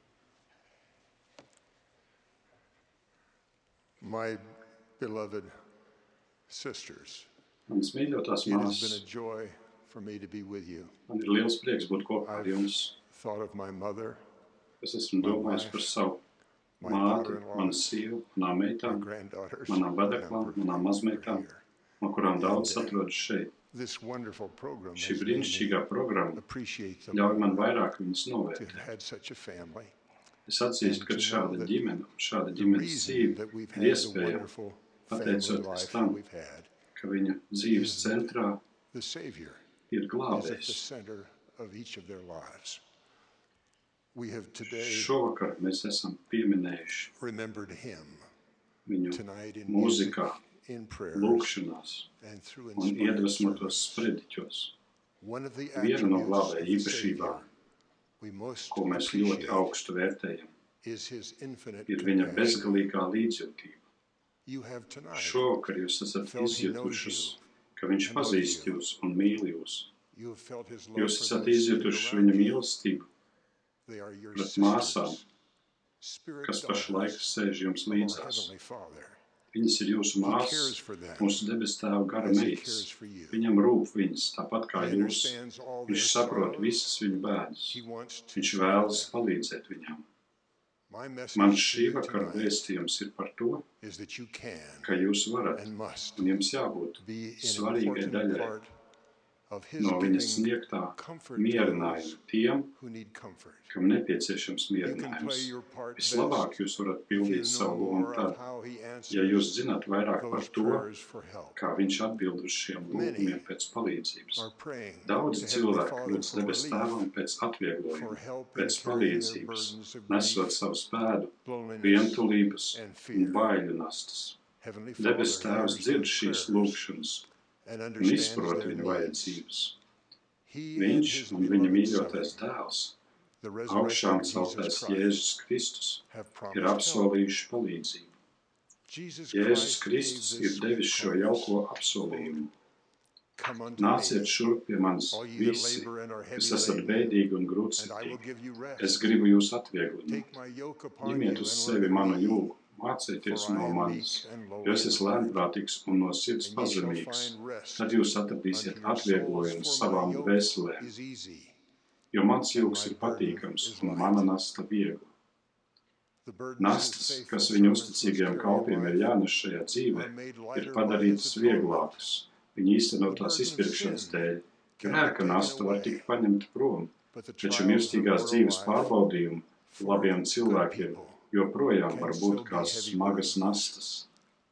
My beloved sisters, Manas mīļotās it has been a māsas, joy for me to be with you. man ir liels prieks būt kopā ar jums. Thought of my mother, Es esmu domājis par savu my māti, daughter-in-law, manu sievu, manām my meitām, granddaughters, manām and badeklām, for manām mazmeitām, here. no kurām daudz atrodas šeit. This wonderful program Šī has made brīnišķīgā me programma appreciate the ļauj man moment vairāk viņas to novērtēt. have had such a family. Es atzīstu, ka šāda ģimene, šāda The ģimenes reason dzīve that we've ir had the iespējama, wonderful family pateicoties life tam, that we've had ka viņa dzīves centrā the Savior ir is at the glābējs. center of each of their lives. We have today Šovakar mēs esam pieminējuši remembered him viņu tonight in mūzikā, music, in prayers, lūkšanās and through un inspired iedvesmotos sermons. sprediķos. One of the Viena no attributes glābēja of the īpašībām, Savior we most ko mēs ļoti appreciate augstu vērtējam, is his infinite ir viņa compassion. bezgalīgā līdzjūtība. You have tonight Šovakar jūs esat felt he knows izjutušas, you. ka viņš and loves pazīst you. jūs un mīl jūs. You have felt his love Jūs for esat those seated izjutuši around viņa you. mīlestību They are your pret sisters, māsām, spirit kas pašlaik daughters sēž jums of our līdzās. Heavenly Father. Viņas ir jūsu He māsas, cares for them mūsu debes tēva gara as he meitas. cares for you. Viņam rūp viņas, tāpat kā He jūs. understands all their Viņš saprot sorrows. visas viņu bēdas. He wants to Viņš share vēlas them. palīdzēt viņam. My message Man to šī you vakara tonight vēstījums ir par to, is that you can ka jūs varat and must un jums jābūt be an svarīgai important daļai part of his no viņas giving sniegtā comfort to mierinājumu those tiem, who need comfort. kam nepieciešams You can play mierinājums. your part Vislabāk best jūs varat if you pildīt know savu lomu more tad, of how he ja jūs answers zināt vairāk par those to, prayers for help. kā viņš atbild uz šiem lūgumiem pēc palīdzības. Are praying Daudzi to Heavenly cilvēki Father lūdz for debes relief, tēvam pēc for atvieglojuma, help in pēc carrying their palīdzības, burdens of nesot grief, savu spēdu, loneliness, vientulības and un fear. baiļu nastas. Heavenly Debes Father tēvs hears dzird those šīs prayers lūgšanas and un understands izprot their viņu needs. vajadzības. He and Viņš his un viņa beloved mīļotais Son, dēls, the augšām resurrected celtais Jesus Christ, Jēzus Kristus, have ir promised help. apsolījuši palīdzību. Jesus Jēzus Christ Kristus gave ir this devis šo promise. jauko apsolījumu. Come unto Nāciet me, šurp pie manis all ye that visi, labor and are kas heavy esat laden, bēdīgi un and I will grūtsirdīgi. give you Es rest. gribu jūs atvieglināt. Take my yoke upon you Ņemiet and uz learn sevi of manu me, jūgu, mācieties for I no am manis, meek and jo lowly es in esmu heart, lēnprātīgs un no sirds and ye shall pazemīgs. find rest Tad jūs unto atradīsiet your atvieglojumu souls, for my savām yoke dvēselēm, is easy. jo mans and jūgs my ir burden patīkams is un light. mana nasta viegla. The burdens Nastas, his kas faithful viņu servants uzticīgiem must carry in kalpiem ir life jānes šajā dzīvē, are made ir lighter by his padarītas atonement. vieglākas viņa īstenotās The burden of izpirkšanas sin dēļ. can be Grēka taken nasta var away, tikt paņemta prom, but the taču trials of mirstīgās mortal dzīves life pārbaudījumi for labiem good cilvēkiem people joprojām can var still būt be kā heavy smagas burdens. nastas.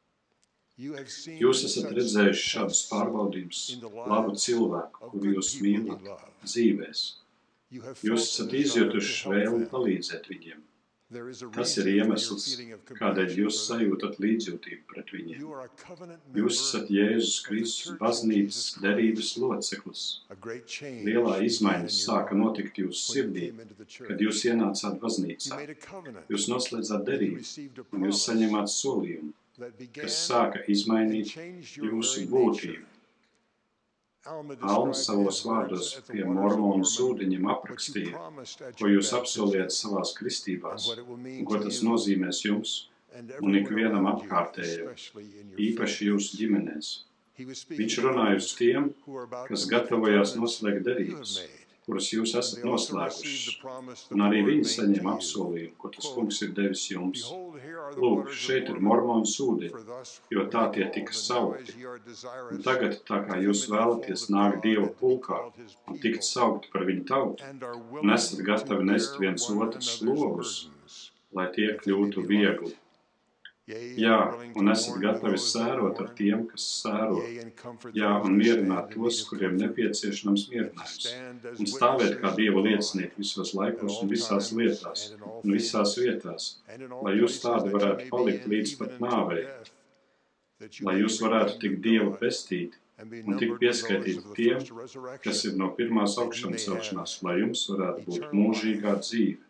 You have seen Jūs esat such redzējuši šādus tests pārbaudījumus in the labu lives cilvēku, of kuru good jūs people you mīlat love. dzīvēs. You have Jūs felt esat the desire to izjutuši help vēlmi them. palīdzēt viņiem. There is a Tas ir reason for your iemesls, feeling of kādēļ compassion jūs for them. sajūtat līdzjūtību pret viņiem. You are a covenant Jūs member esat Jēzus of the Kristus Church of baznīcas Jesus derības Christ. loceklis. A great change Lielā began in izmaiņas your sāka heart notikt jūsu when sirdī, you came into the church. kad jūs ienācāt You baznīcā. made a covenant Jūs noslēdzāt and you derību, received a un jūs promise saņemāt solījumu, that began kas sāka and izmainīt changed your jūsu very būtību. nature. Alma Alma described savos his vārdos words at the pie waters of Mormonu Mormon, sūdiņiem what you aprakstīja, promised at ko your jūs baptism apsolījāt savās kristībās, and what it will un mean ko to tas you nozīmēs jums and un everyone ikvienam around you, apkārtējiem, especially in your īpaši jūsu family. ģimenēs. He was speaking Viņš to runāja those uz tiem, who are about kas to make the gatavojās covenants noslēgt you have derības, made. kuras jūs And esat they also received noslēguši, the promise that un the arī Lord viņi made saņem to you. apsolījumu, ko tas Quote, kungs ir devis jums. Behold, here are the Lūk, waters šeit of ir Mormon, Mormonu sūdi, for thus jo tā tie recall, tika and now saukti. as ye are Un desirous tagad, tā to kā come jūs into the fold vēlaties of nākt God Dieva and to be pulkā called his un tikt people, saukti par viņu tautu, and are un willing esat gatavi to nest bear viens one otrs another's slogus, burdens, lai tie kļūtu viegli. Jā, un esat gatavi sērot ar tiem, kas sēro. Jā, un mierināt tos, kuriem nepieciešams mierinājums. Un stāvēt kā Dieva liecinieki visos laikos un visās lietās, un visās vietās, lai jūs tādi varētu palikt līdz pat nāvei, lai jūs varētu tikt Dieva pestīti un tikt pieskaitīti tiem, kas ir no pirmās augšām celšanās, lai jums varētu būt mūžīgā dzīve.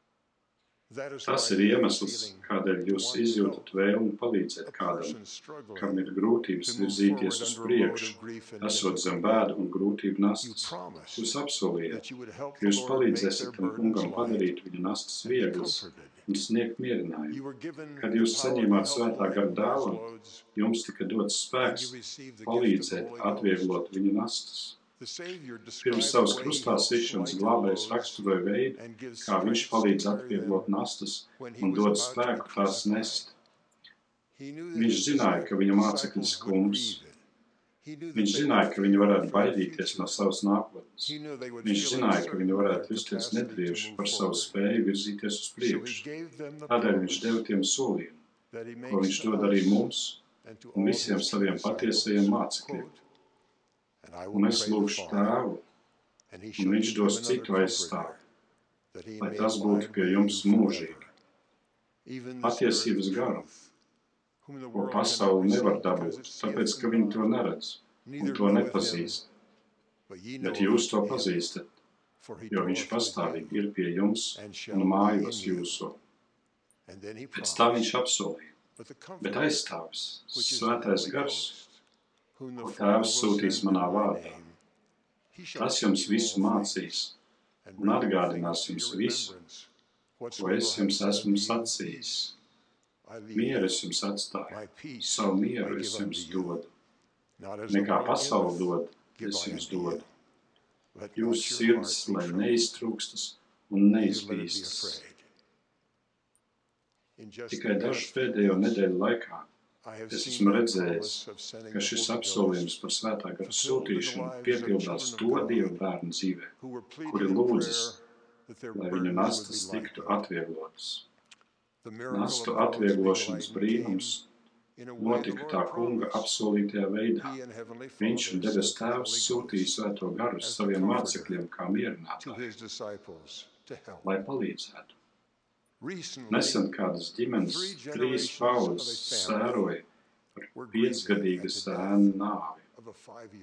Tas ir iemesls, kādēļ jūs izjūtat vēlmi palīdzēt kādam, kam ir grūtības virzīties uz priekšu, esot zem bēdu un grūtību nastas. Jūs apsolījāt, ka jūs palīdzēsiet tam kungam padarīt viņa nastas vieglas un sniegt mierinājumu. Kad jūs saņēmāt svētā gara dāvanu, jums tika dots spēks palīdzēt atvieglot viņa nastas. Pirms savas krustā sišanas glābējs raksturoja veidu, kā viņš palīdz atvieglot nastas un dod spēku tās nest. Viņš zināja, ka viņa mācekļi skums. Viņš zināja, ka viņi varētu baidīties no savas nākotnes. Viņš zināja, ka viņi varētu justies nedrieži par savu spēju virzīties uz priekšu. Tādēļ viņš deva tiem solījumu, ko viņš dod arī mums un visiem saviem patiesajiem mācekļiem. Un es lūgšu Tēvu, un viņš dos citu aizstāvi, lai tas būtu pie jums mūžīgi. Patiesības garu, ko pasauli nevar dabūt, tāpēc, ka viņi to neredz un to nepazīst. Bet jūs to pazīstat, jo viņš pastāvīgi ir pie jums un mājos jūsu. Pēc tā viņš apsolīja, bet aizstāvis, svētais gars, ko Tēvs sūtīs manā vārdā. Tas jums visu mācīs un atgādinās jums visu, ko es jums esmu sacījis. Mieru es jums atstāju, savu mieru es jums dodu. Nekā pasaule dod, es jums dodu. Jūsu sirds, lai neiztrūkstas un neizbīstas. Tikai dažu pēdējo nedēļu laikā es esmu redzējis, ka šis apsolījums par svētā gara sūtīšanu piepildās to Dieva bērnu dzīvē, kuri lūdzas, lai viņu nastas tiktu atvieglotas. Nastu atvieglošanas brīnums notika tā kunga apsolītajā veidā. Viņš un debes Tēvs sūtīja svēto garu saviem mācekļiem kā mierinātāju, lai palīdzētu. Nesen kādas ģimenes 3 paudzes sēroja par 5-gadīga zēna nāvi.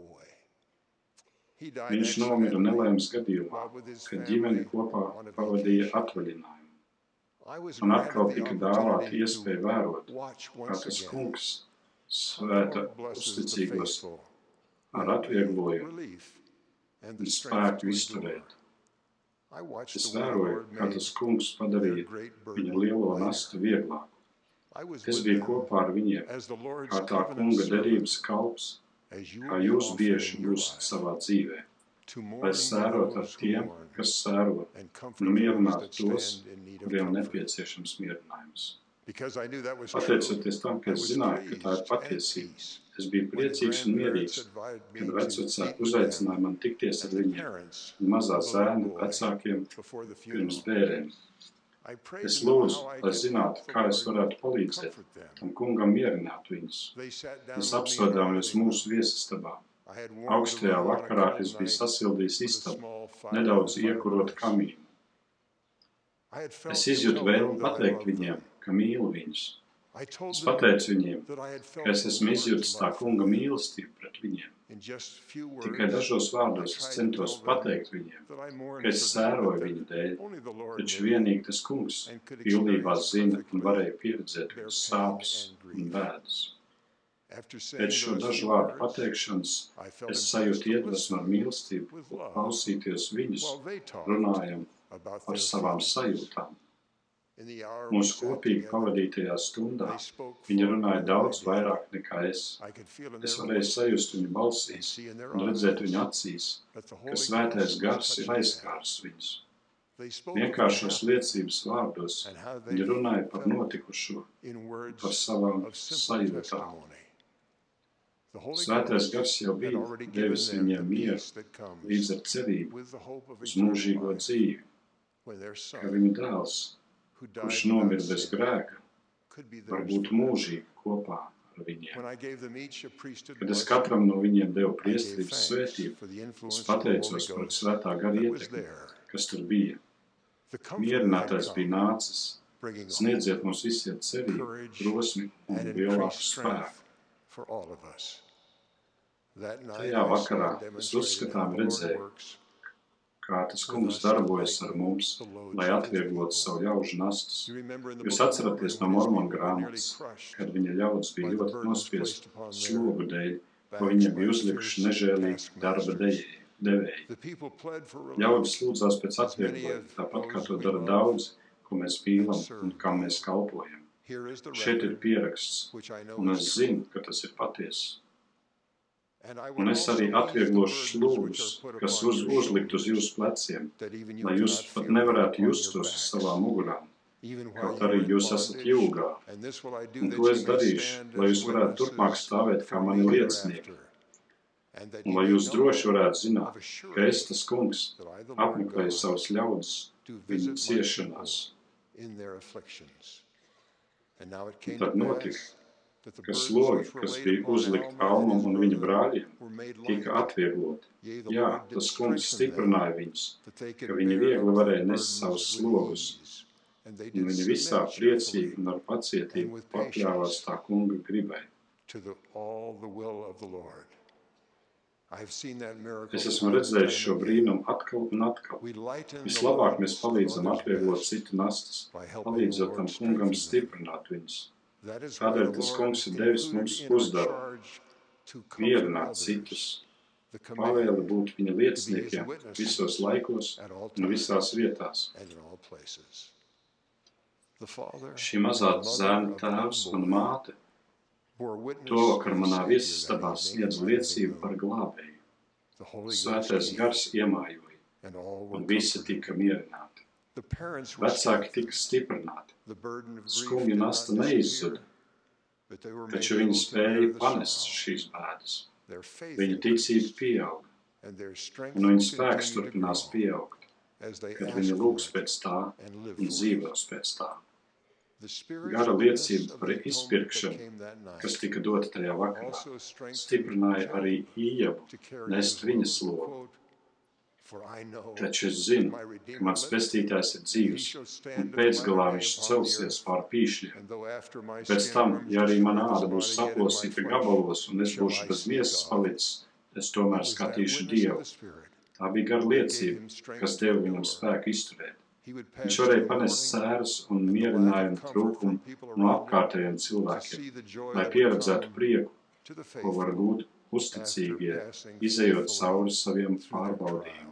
Viņš nomira nelaimes gadījumā, kad ģimene kopā pavadīja atvaļinājumu. Un atkal tika dāvāta iespēja vērot, kā tas kungs svēta uzticīgos ar atvieglojumu un spēku izturēt. Es vēroju, kā tas kungs padarīja viņu lielo nastu vieglāku. Es biju kopā ar viņiem, kā tā kunga derības kalps, kā jūs bieži būsiet savā dzīvē, lai sērot ar tiem, kas sēro, un mierinātu tos, kuriem nepieciešams mierinājums. Pateicoties tam, ka es zināju, ka tā ir patiesība, es biju priecīgs un mierīgs, kad vecvecāki uzaicināja man tikties ar viņiem un mazā zēna vecākiem pirms bērēm. Es lūdzu, lai zinātu, kā es varētu palīdzēt un kungam mierināt viņus. Mēs apsēdāmies mūsu viesistabā. Augstajā vakarā es biju sasildījis istabu, nedaudz iekurot kamīnu. Es izjūtu vēlmi pateikt viņiem, ka mīlu viņus. Es pateicu viņiem, ka es esmu izjūtis tā kunga mīlestību pret viņiem. Tikai dažos vārdos es centos pateikt viņiem, ka es sēroju viņu dēļ, taču vienīgi tas kungs pilnībā zina un varēja pieredzēt viņu sāpes un bēdas. Pēc šo dažu vārdu pateikšanas es sajūtu iedvesmu ar mīlestību klausīties viņus, runājam par savām sajūtām. Mūsu kopīgi pavadītajā stundā viņi runāja daudz vairāk nekā es. Es varēju sajust viņu balsīs un redzēt viņu acīs, ka svētais gars ir aizskārs viņus. Vienkāršos liecības vārdos viņi runāja par notikušo, par savām sajūtām. Svētais gars jau bija devis viņiem mieru līdz ar cerību uz mūžīgo dzīvi, ka viņu dēls, kurš nomira bez grēka, var būt mūžīgi kopā ar viņiem. Kad es katram no viņiem devu priesterības svētību, es pateicos par svētā gara ietekmi, kas tur bija. Mierinātais bija nācis, sniedziet mums visiem cerību, drosmi un lielāku spēku. Tajā vakarā es uzskatām redzēju, kā tas kungs darbojas ar mums, lai atvieglotu savu ļaužu nastas. Jūs atceraties no Mormona grāmatas, kad viņa ļaudis bija ļoti nospiest slogu dēļ, ko viņiem bija uzlikuši nežēlīgi darba devēji. Ļaudis lūdzās pēc atvieglojuma, tāpat kā to dara daudzi, ko mēs mīlam un kam mēs kalpojam. Šeit ir pieraksts, un es zinu, ka tas ir patiesi. Un es arī atvieglošu slūgus, kas uzlikt uz jūsu pleciem, lai jūs pat nevarētu justos uz savām mugurām, kaut arī jūs esat jūgā. Un to es darīšu, lai jūs varētu turpmāk stāvēt kā mani liecinieki. Un lai jūs droši varētu zināt, ka es, tas kungs, apmeklēju savus ļaudis viņu ciešanās. Un tad notika, ka slogi, kas bija uzlikt Almam un viņa brāļiem, tika atviegloti. Jā, tas kungs stiprināja viņus, ka viņi viegli varēja nest savus slogus. Un viņi visā priecīgi un ar pacietību pakļāvās tā kunga gribai. Es esmu redzējis šo brīnumu atkal un atkal. Vislabāk mēs palīdzam atvieglot citu nastas, palīdzot tam kungam stiprināt viņus. Tādēļ tas kungs ir devis mums uzdevumu mierināt citus, pavēli būt viņa lieciniekiem visos laikos un visās vietās. Šī mazā zēna tēvs un māte to vakar manā viesistabā sniedz liecību par glābēju. Svētais gars iemājoja, un visi tika mierināti. Vecāki tika stiprināti. Skumja nasta neizzuda, taču viņi spēja panest šīs bēdas. Viņa ticība pieauga, un viņa spēks turpinās pieaugt, kad viņa lūgs pēc tā un dzīvos pēc tā. Gara liecība par izpirkšanu, kas tika dota tajā vakarā, stiprināja arī Ījabu nest viņas logu. Taču es zinu, ka mans pestītājs ir dzīvs, un pēcgalā viņš celsies pār pīšļiem. Pēc tam, ja arī mana āda būs saplosīta gabalos un es būšu bez miesas palicis, es tomēr skatīšu Dievu. Tā bija gara liecība, kas deva viņam spēku izturēt. Viņš varēja panest sērus un mierinājumu trūkumu no apkārtējiem cilvēkiem, lai pieredzētu prieku, ko var gūt uzticīgie, izejot cauri saviem pārbaudījumiem.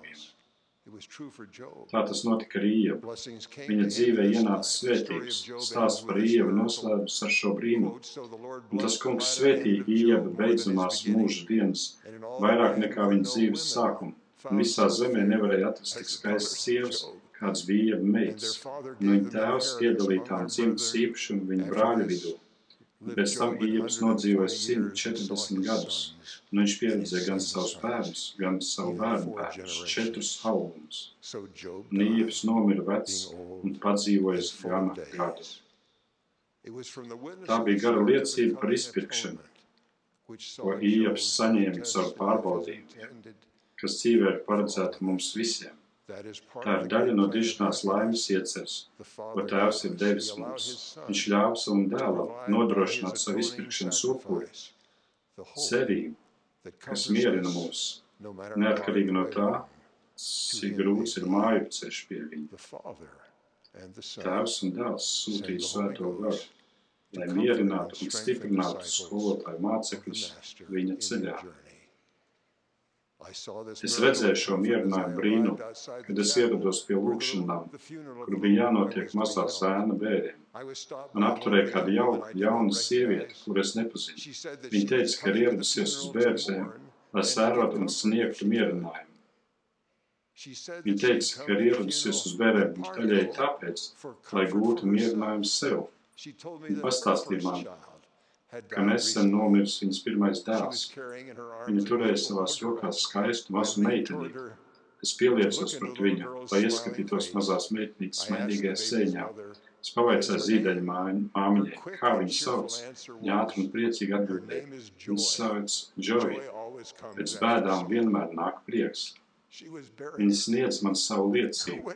Tā tas notika ar Ījabu. Viņa dzīvē ienāca svētības, stāsts par Ījabu noslēdzas ar šo brīnumu. Un tas kungs svētīja Ījabu beidzamās mūža dienas, vairāk nekā viņa dzīves sākumu. Un visā zemē nevarēja atrast tik skaistas sievas, kāds bija Ījaba meitas, un viņa tēvs iedalīja tām dzimtas īpašumu viņa brāļa vidū. Pēc tam Ījabs nodzīvoja 140 gadus, un viņš pieredzēja gan savus bērnus, gan savu bērnu bērnus, 4 augumus. Un Ījabs nomira vecs un padzīvojis gana gadu. Tā bija gara liecība par izpirkšanu, ko Ījabs saņēma caur pārbaudījumu, kas dzīvē ir paredzēta mums visiem. Tā ir daļa no dižinās laimes ieceres, ko Tēvs ir devis mums. Viņš ļāva savam dēlam nodrošināt savu izpirkšanas upuri, cerību, kas mierina mūs, neatkarīgi no tā, cik grūts ir māju ceļš pie viņa. Tēvs un dēls sūtīja svēto garu, lai mierinātu un stiprinātu skolotāju mācekļus viņa ceļā. Es redzēju šo mierinājumu brīnumu, kad es ierados pie lūgšanām, kur bija jānotiek mazā zēna bēriem. Man apturēja kāda jauna sieviete, kur es nepazinu. Viņa teica, ka ir ieradusies uz bērzēm, lai sērot un sniegtu mierinājumu. Viņa teica, ka ir ieradusies uz bērēm daļēji tāpēc, lai gūtu mierinājumu sev. Viņa pastāstīja man, ka nesen nomiris viņas pirmais dēls. Viņa turēja savās rokās skaistu mazu meitenīti. Es pieliecos pret viņu, lai ieskatītos mazās meitenītes smaidīgajā sēņā. Es pavaicāju zīdaiņa māmiņai, kā viņu sauc. Viņa ātri un priecīgi atbildēja. Viņu sauc Joy. Pēc bēdām vienmēr nāk prieks. Viņa sniedz man savu liecību.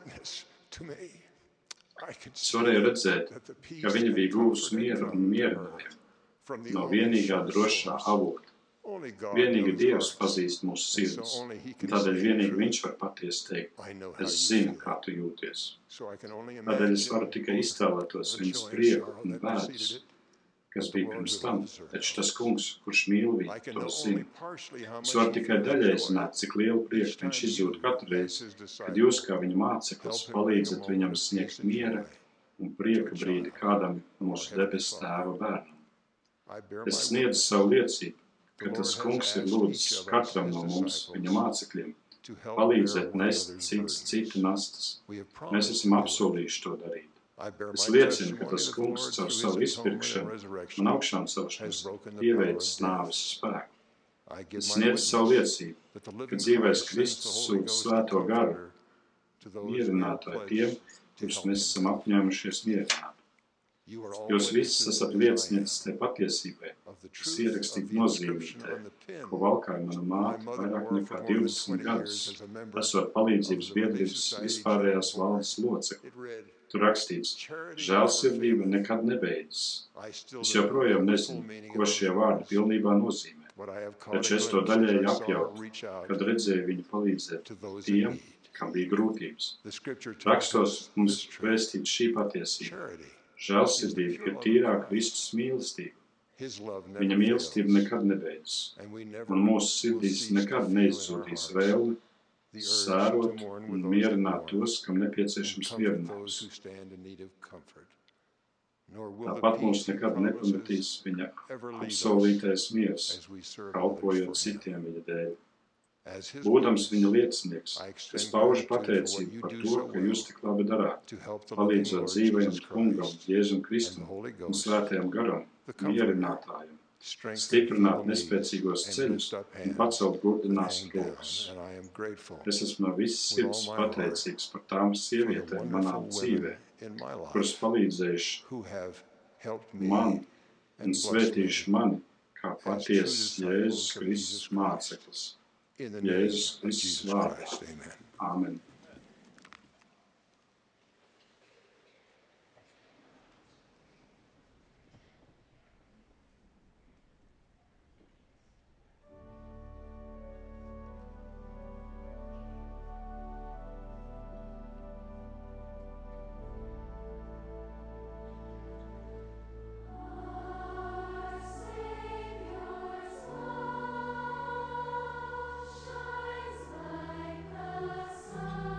Es varēju redzēt, ka viņa bija guvusi mieru un mierinājumu no vienīgā drošā avota. Vienīgi Dievs pazīst mūsu sirdis, un tādēļ vienīgi Viņš var patiesi teikt, es zinu, kā tu jūties. Tādēļ es varu tikai iztēlētos viņas prieku un bēdus, kas bija pirms tam, taču tas kungs, kurš mīl viņu, to zina. Es varu tikai daļai zināt, cik lielu prieku viņš izjūt katru reizi, kad jūs, kā viņa māceklis, palīdzat viņam sniegt miera un prieka brīdi kādam mūsu debesu Tēva bērnam. Es sniedzu savu liecību, ka tas kungs ir lūdzis katram no mums, viņa mācekļiem, palīdzēt nest citu nastas. Mēs esam apsolījuši to darīt. Es liecinu, ka tas kungs caur savu izpirkšanu un augšām celšanos ieveicis nāves spēku. Es sniedzu savu liecību, ka dzīvais Kristus sūta svēto garu mierinātāju tiem, kurus mēs esam apņēmušies mierināt. Jūs visi esat liecinieks tai patiesībai, kas ierakstīta nozīmītē, ko valkāja mana māte vairāk nekā 20 gadus, esot palīdzības biedrības vispārējās valdes locekli. Tur rakstīts, žēlsirdība nekad nebeidzas. Es joprojām nezinu, ko šie vārdi pilnībā nozīmē, taču es to daļēji apjautu, kad redzēju viņu palīdzēt tiem, kam bija grūtības. Rakstos mums vēstīt šī patiesība. Žēlsirdība ir tīrā Kristus mīlestība. Viņa mīlestība nekad nebeidzas, un mūsu sirdīs nekad neizzūdīs vēlme sērot un mierināt tos, kam nepieciešams mierinājums. Tāpat mums nekad nepametīs viņa absolūtais miers, kalpojot citiem viņa dēļ. Būdams viņa liecinieks, es paužu pateicību par to, ka jūs tik labi darāt, palīdzot dzīvajam kungam, Jēzum Kristum un svētajam garam, mierinātājam, stiprināt nespēcīgos ceļus un pacelt gurdinās rokas. Es esmu no visas sirds pateicīgs par tām sievietēm manā dzīvē, kuras palīdzējuši man un svētījuši mani kā patiesas Jēzus Kristus māceklis. Jēzus Kristus vārdā. Āmen. Shines like the sun.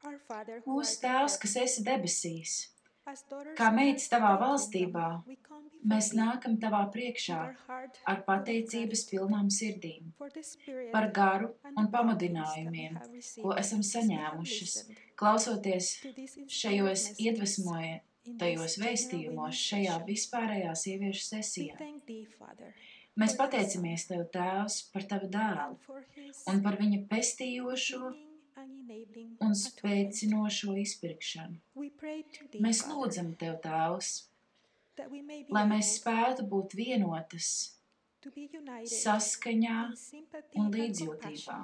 Mūsu Tēvs, kas esi debesīs, kā meitas tavā valstībā, mēs nākam tavā priekšā ar pateicības pilnām sirdīm par garu un pamudinājumiem, ko esam saņēmušas, klausoties šajos iedvesmojošajos vēstījumos šajā vispārējā sieviešu sesijā. Mēs pateicamies Tev, Tēvs, par Tavu dēlu un par viņa pestījošo un spēcinošo izpirkšanu. Mēs lūdzam Tev, Tēvs, lai mēs spētu būt vienotas saskaņā un līdzjūtībā,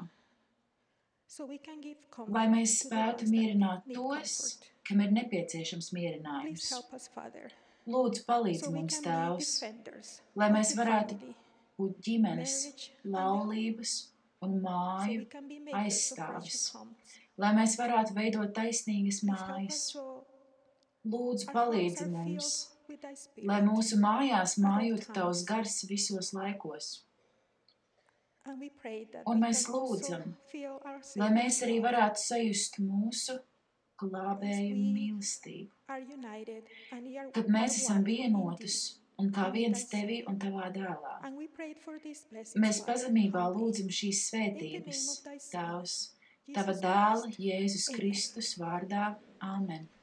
lai mēs spētu mierināt tos, kam ir nepieciešams mierinājums. Lūdzu, palīdz mums, Tēvs, lai mēs varētu būt ģimenes, laulības un māju aizstāvis, lai mēs varētu veidot taisnīgas mājas. Lūdzu, palīdzi mums, lai mūsu mājās mājotu Tavs gars visos laikos. Un mēs lūdzam, lai mēs arī varētu sajust mūsu glābēju mīlestību, kad mēs esam vienotas un kā viens Tevī un Tavā dēlā. Mēs pazemībā lūdzam šīs svētības, Tēvs, Tava dēla Jēzus Kristus vārdā. Āmen.